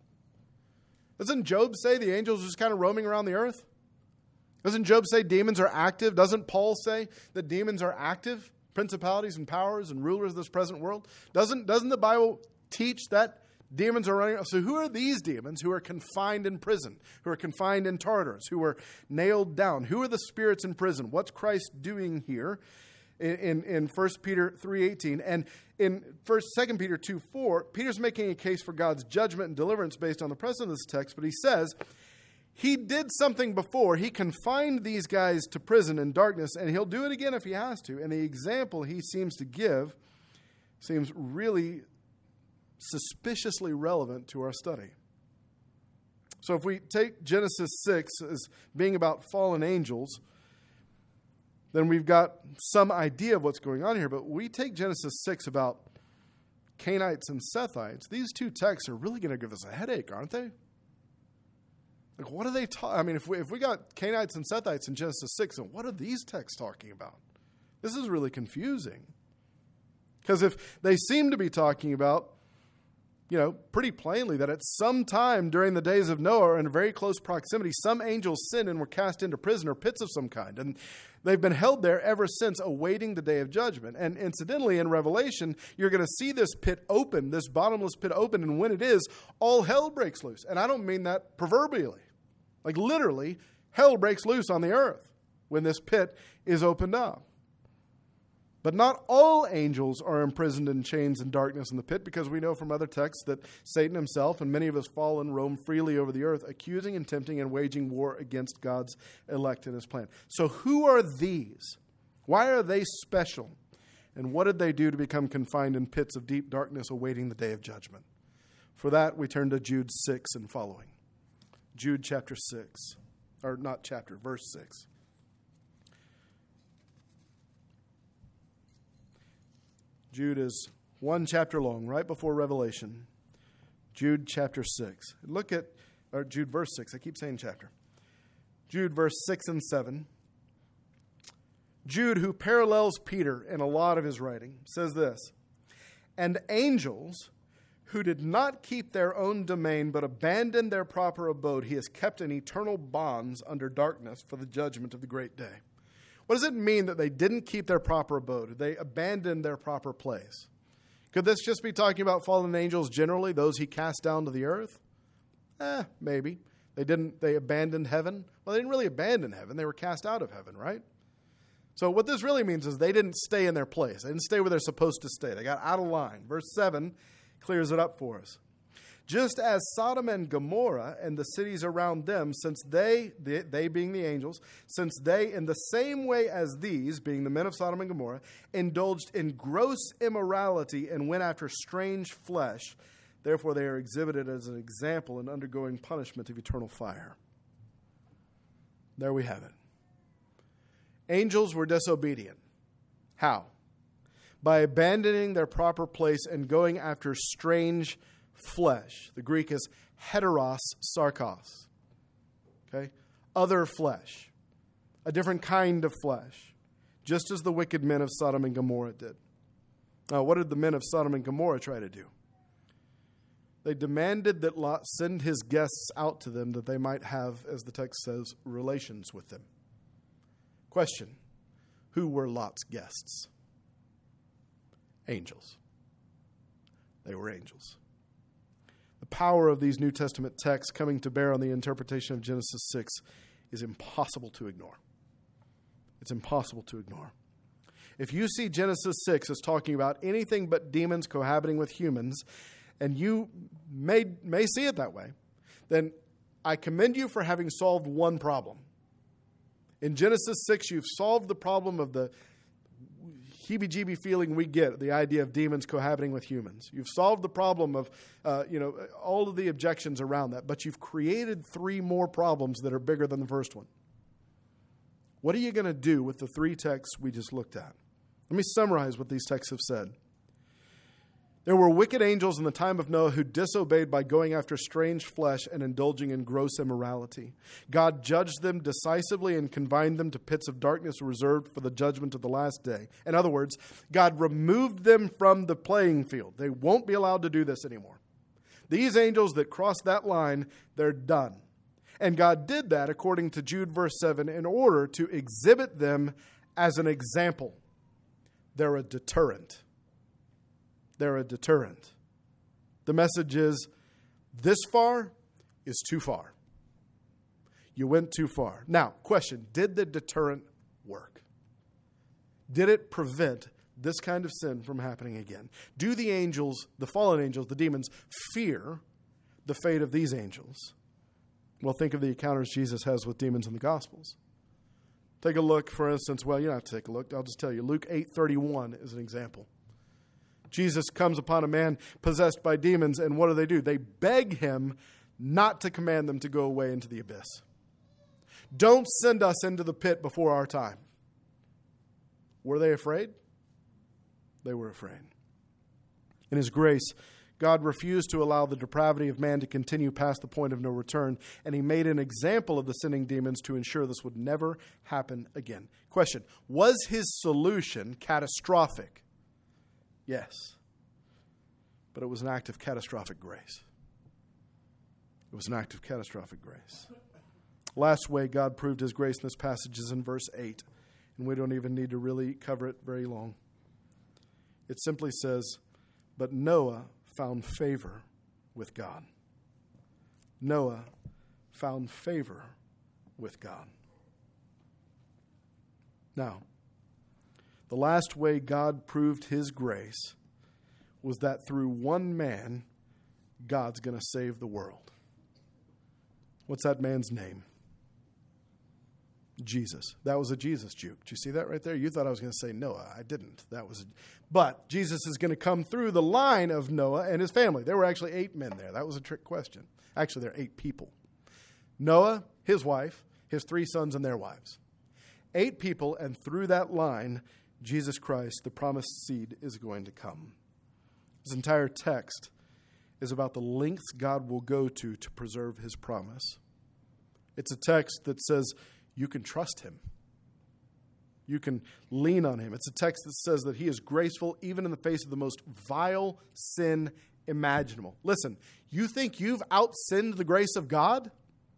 Doesn't Job say the angels are just kind of roaming around the earth? Doesn't Job say demons are active? Doesn't Paul say that demons are active? Principalities and powers and rulers of this present world? Doesn't, doesn't the Bible teach that demons are running? So who are these demons who are confined in prison, who are confined in Tartarus, who are nailed down? Who are the spirits in prison? What's Christ doing here in, in, in First Peter three eighteen? And in First, Second Peter two four, Peter's making a case for God's judgment and deliverance based on the presence of this text, but he says, he did something before. He confined these guys to prison and darkness, and he'll do it again if he has to. And the example he seems to give seems really suspiciously relevant to our study. So if we take Genesis six as being about fallen angels, then we've got some idea of what's going on here. But we take Genesis six about Cainites and Sethites. These two texts are really going to give us a headache, aren't they? Like, what are they talking? I mean, if we if we got Cainites and Sethites in Genesis six, then what are these texts talking about? This is really confusing. Because if they seem to be talking about, you know, pretty plainly that at some time during the days of Noah, or in very close proximity, some angels sinned and were cast into prison or pits of some kind. And they've been held there ever since, awaiting the day of judgment. And incidentally, in Revelation, you're going to see this pit open, this bottomless pit open. And when it is, all hell breaks loose. And I don't mean that proverbially. Like literally, hell breaks loose on the earth when this pit is opened up. But not all angels are imprisoned in chains and darkness in the pit, because we know from other texts that Satan himself and many of his fallen roam freely over the earth, accusing and tempting and waging war against God's elect and his plan. So who are these? Why are they special? And what did they do to become confined in pits of deep darkness awaiting the day of judgment? For that, we turn to Jude six and following. Jude chapter six, or not chapter, verse six. Jude is one chapter long, right before Revelation. Jude chapter six. Look at or Jude verse six. I keep saying chapter. Jude verse six and seven. Jude, who parallels Peter in a lot of his writing, says this, "And angels who did not keep their own domain but abandoned their proper abode, he has kept in eternal bonds under darkness for the judgment of the great day." What does it mean that they didn't keep their proper abode? They abandoned their proper place. Could this just be talking about fallen angels generally, those he cast down to the earth? Eh, maybe. They didn't. They abandoned heaven. Well, they didn't really abandon heaven. They were cast out of heaven, right? So what this really means is they didn't stay in their place. They didn't stay where they're supposed to stay. They got out of line. Verse seven clears it up for us. "Just as Sodom and Gomorrah and the cities around them, since they, they, they being the angels, since they, in the same way as these, being the men of Sodom and Gomorrah, indulged in gross immorality and went after strange flesh, therefore they are exhibited as an example in undergoing punishment of eternal fire." There we have it. Angels were disobedient. How? By abandoning their proper place and going after strange flesh. The Greek is heteros sarkos. Okay? Other flesh. A different kind of flesh. Just as the wicked men of Sodom and Gomorrah did. Now, what did the men of Sodom and Gomorrah try to do? They demanded that Lot send his guests out to them that they might have, as the text says, relations with them. Question: who were Lot's guests? Angels. They were angels. The power of these New Testament texts coming to bear on the interpretation of Genesis six is impossible to ignore. It's impossible to ignore. If you see Genesis six as talking about anything but demons cohabiting with humans, and you may, may see it that way, then I commend you for having solved one problem. In Genesis six, you've solved the problem of the heebie-jeebie feeling we get, the idea of demons cohabiting with humans. You've solved the problem of, uh, you know, all of the objections around that, but you've created three more problems that are bigger than the first one. What are you going to do with the three texts we just looked at? Let me summarize what these texts have said. There were wicked angels in the time of Noah who disobeyed by going after strange flesh and indulging in gross immorality. God judged them decisively and confined them to pits of darkness reserved for the judgment of the last day. In other words, God removed them from the playing field. They won't be allowed to do this anymore. These angels that cross that line, they're done. And God did that, according to Jude verse seven, in order to exhibit them as an example. They're a deterrent. They're a deterrent. The message is, this far is too far. You went too far. Now, question, did the deterrent work? Did it prevent this kind of sin from happening again? Do the angels, the fallen angels, the demons, fear the fate of these angels? Well, think of the encounters Jesus has with demons in the Gospels. Take a look, for instance, well, you don't have to take a look. I'll just tell you. Luke eight thirty-one is an example. Jesus comes upon a man possessed by demons, and what do they do? They beg him not to command them to go away into the abyss. Don't send us into the pit before our time. Were they afraid? They were afraid. In his grace, God refused to allow the depravity of man to continue past the point of no return, and he made an example of the sinning demons to ensure this would never happen again. Question, was his solution catastrophic? Yes, but it was an act of catastrophic grace. It was an act of catastrophic grace. Last way God proved his grace in this passage is in verse eight, and we don't even need to really cover it very long. It simply says, but Noah found favor with God. Noah found favor with God. Now, the last way God proved his grace was that through one man, God's going to save the world. What's that man's name? Jesus. That was a Jesus juke. Did you see that right there? You thought I was going to say Noah. I didn't. That was, a, but Jesus is going to come through the line of Noah and his family. There were actually eight men there. That was a trick question. Actually, there are eight people. Noah, his wife, his three sons and their wives. Eight people, and through that line, Jesus Christ, the promised seed, is going to come. This entire text is about the lengths God will go to to preserve his promise. It's a text that says you can trust him. You can lean on him. It's a text that says that he is graceful even in the face of the most vile sin imaginable. Listen, you think you've outsinned the grace of God?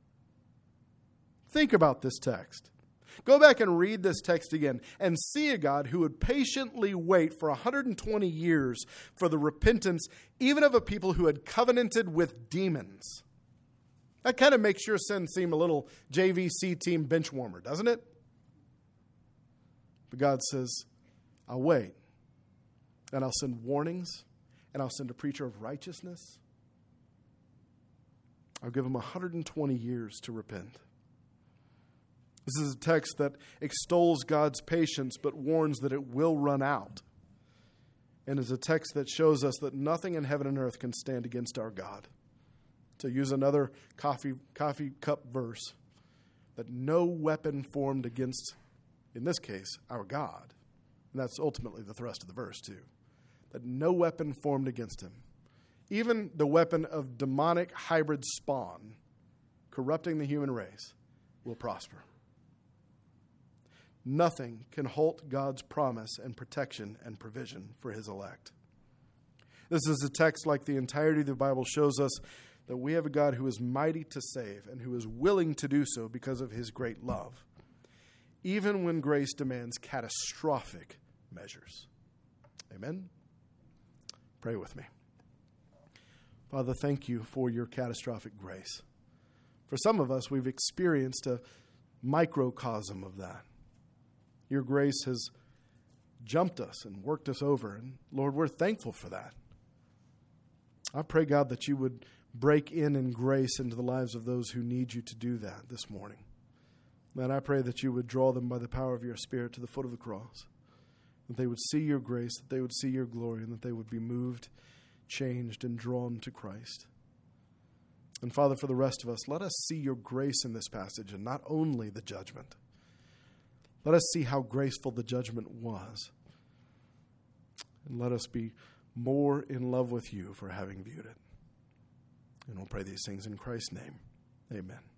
Think about this text. Go back and read this text again and see a God who would patiently wait for one hundred twenty years for the repentance even of a people who had covenanted with demons. That kind of makes your sin seem a little J V C team bench warmer, doesn't it? But God says, I'll wait, and I'll send warnings, and I'll send a preacher of righteousness. I'll give them one hundred twenty years to repent. This is a text that extols God's patience but warns that it will run out. And is a text that shows us that nothing in heaven and earth can stand against our God. To use another coffee, coffee cup verse, that no weapon formed against, in this case, our God, and that's ultimately the thrust of the verse too, that no weapon formed against him, even the weapon of demonic hybrid spawn corrupting the human race, will prosper. Nothing can halt God's promise and protection and provision for his elect. This is a text like the entirety of the Bible shows us that we have a God who is mighty to save and who is willing to do so because of his great love, even when grace demands catastrophic measures. Amen? Pray with me. Father, thank you for your catastrophic grace. For some of us, we've experienced a microcosm of that. Your grace has jumped us and worked us over, and Lord, we're thankful for that. I pray, God, that you would break in in grace into the lives of those who need you to do that this morning. Man, I pray that you would draw them by the power of your Spirit to the foot of the cross, that they would see your grace, that they would see your glory, and that they would be moved, changed, and drawn to Christ. And Father, for the rest of us, let us see your grace in this passage and not only the judgment. Let us see how graceful the judgment was. And let us be more in love with you for having viewed it. And we'll pray these things in Christ's name. Amen.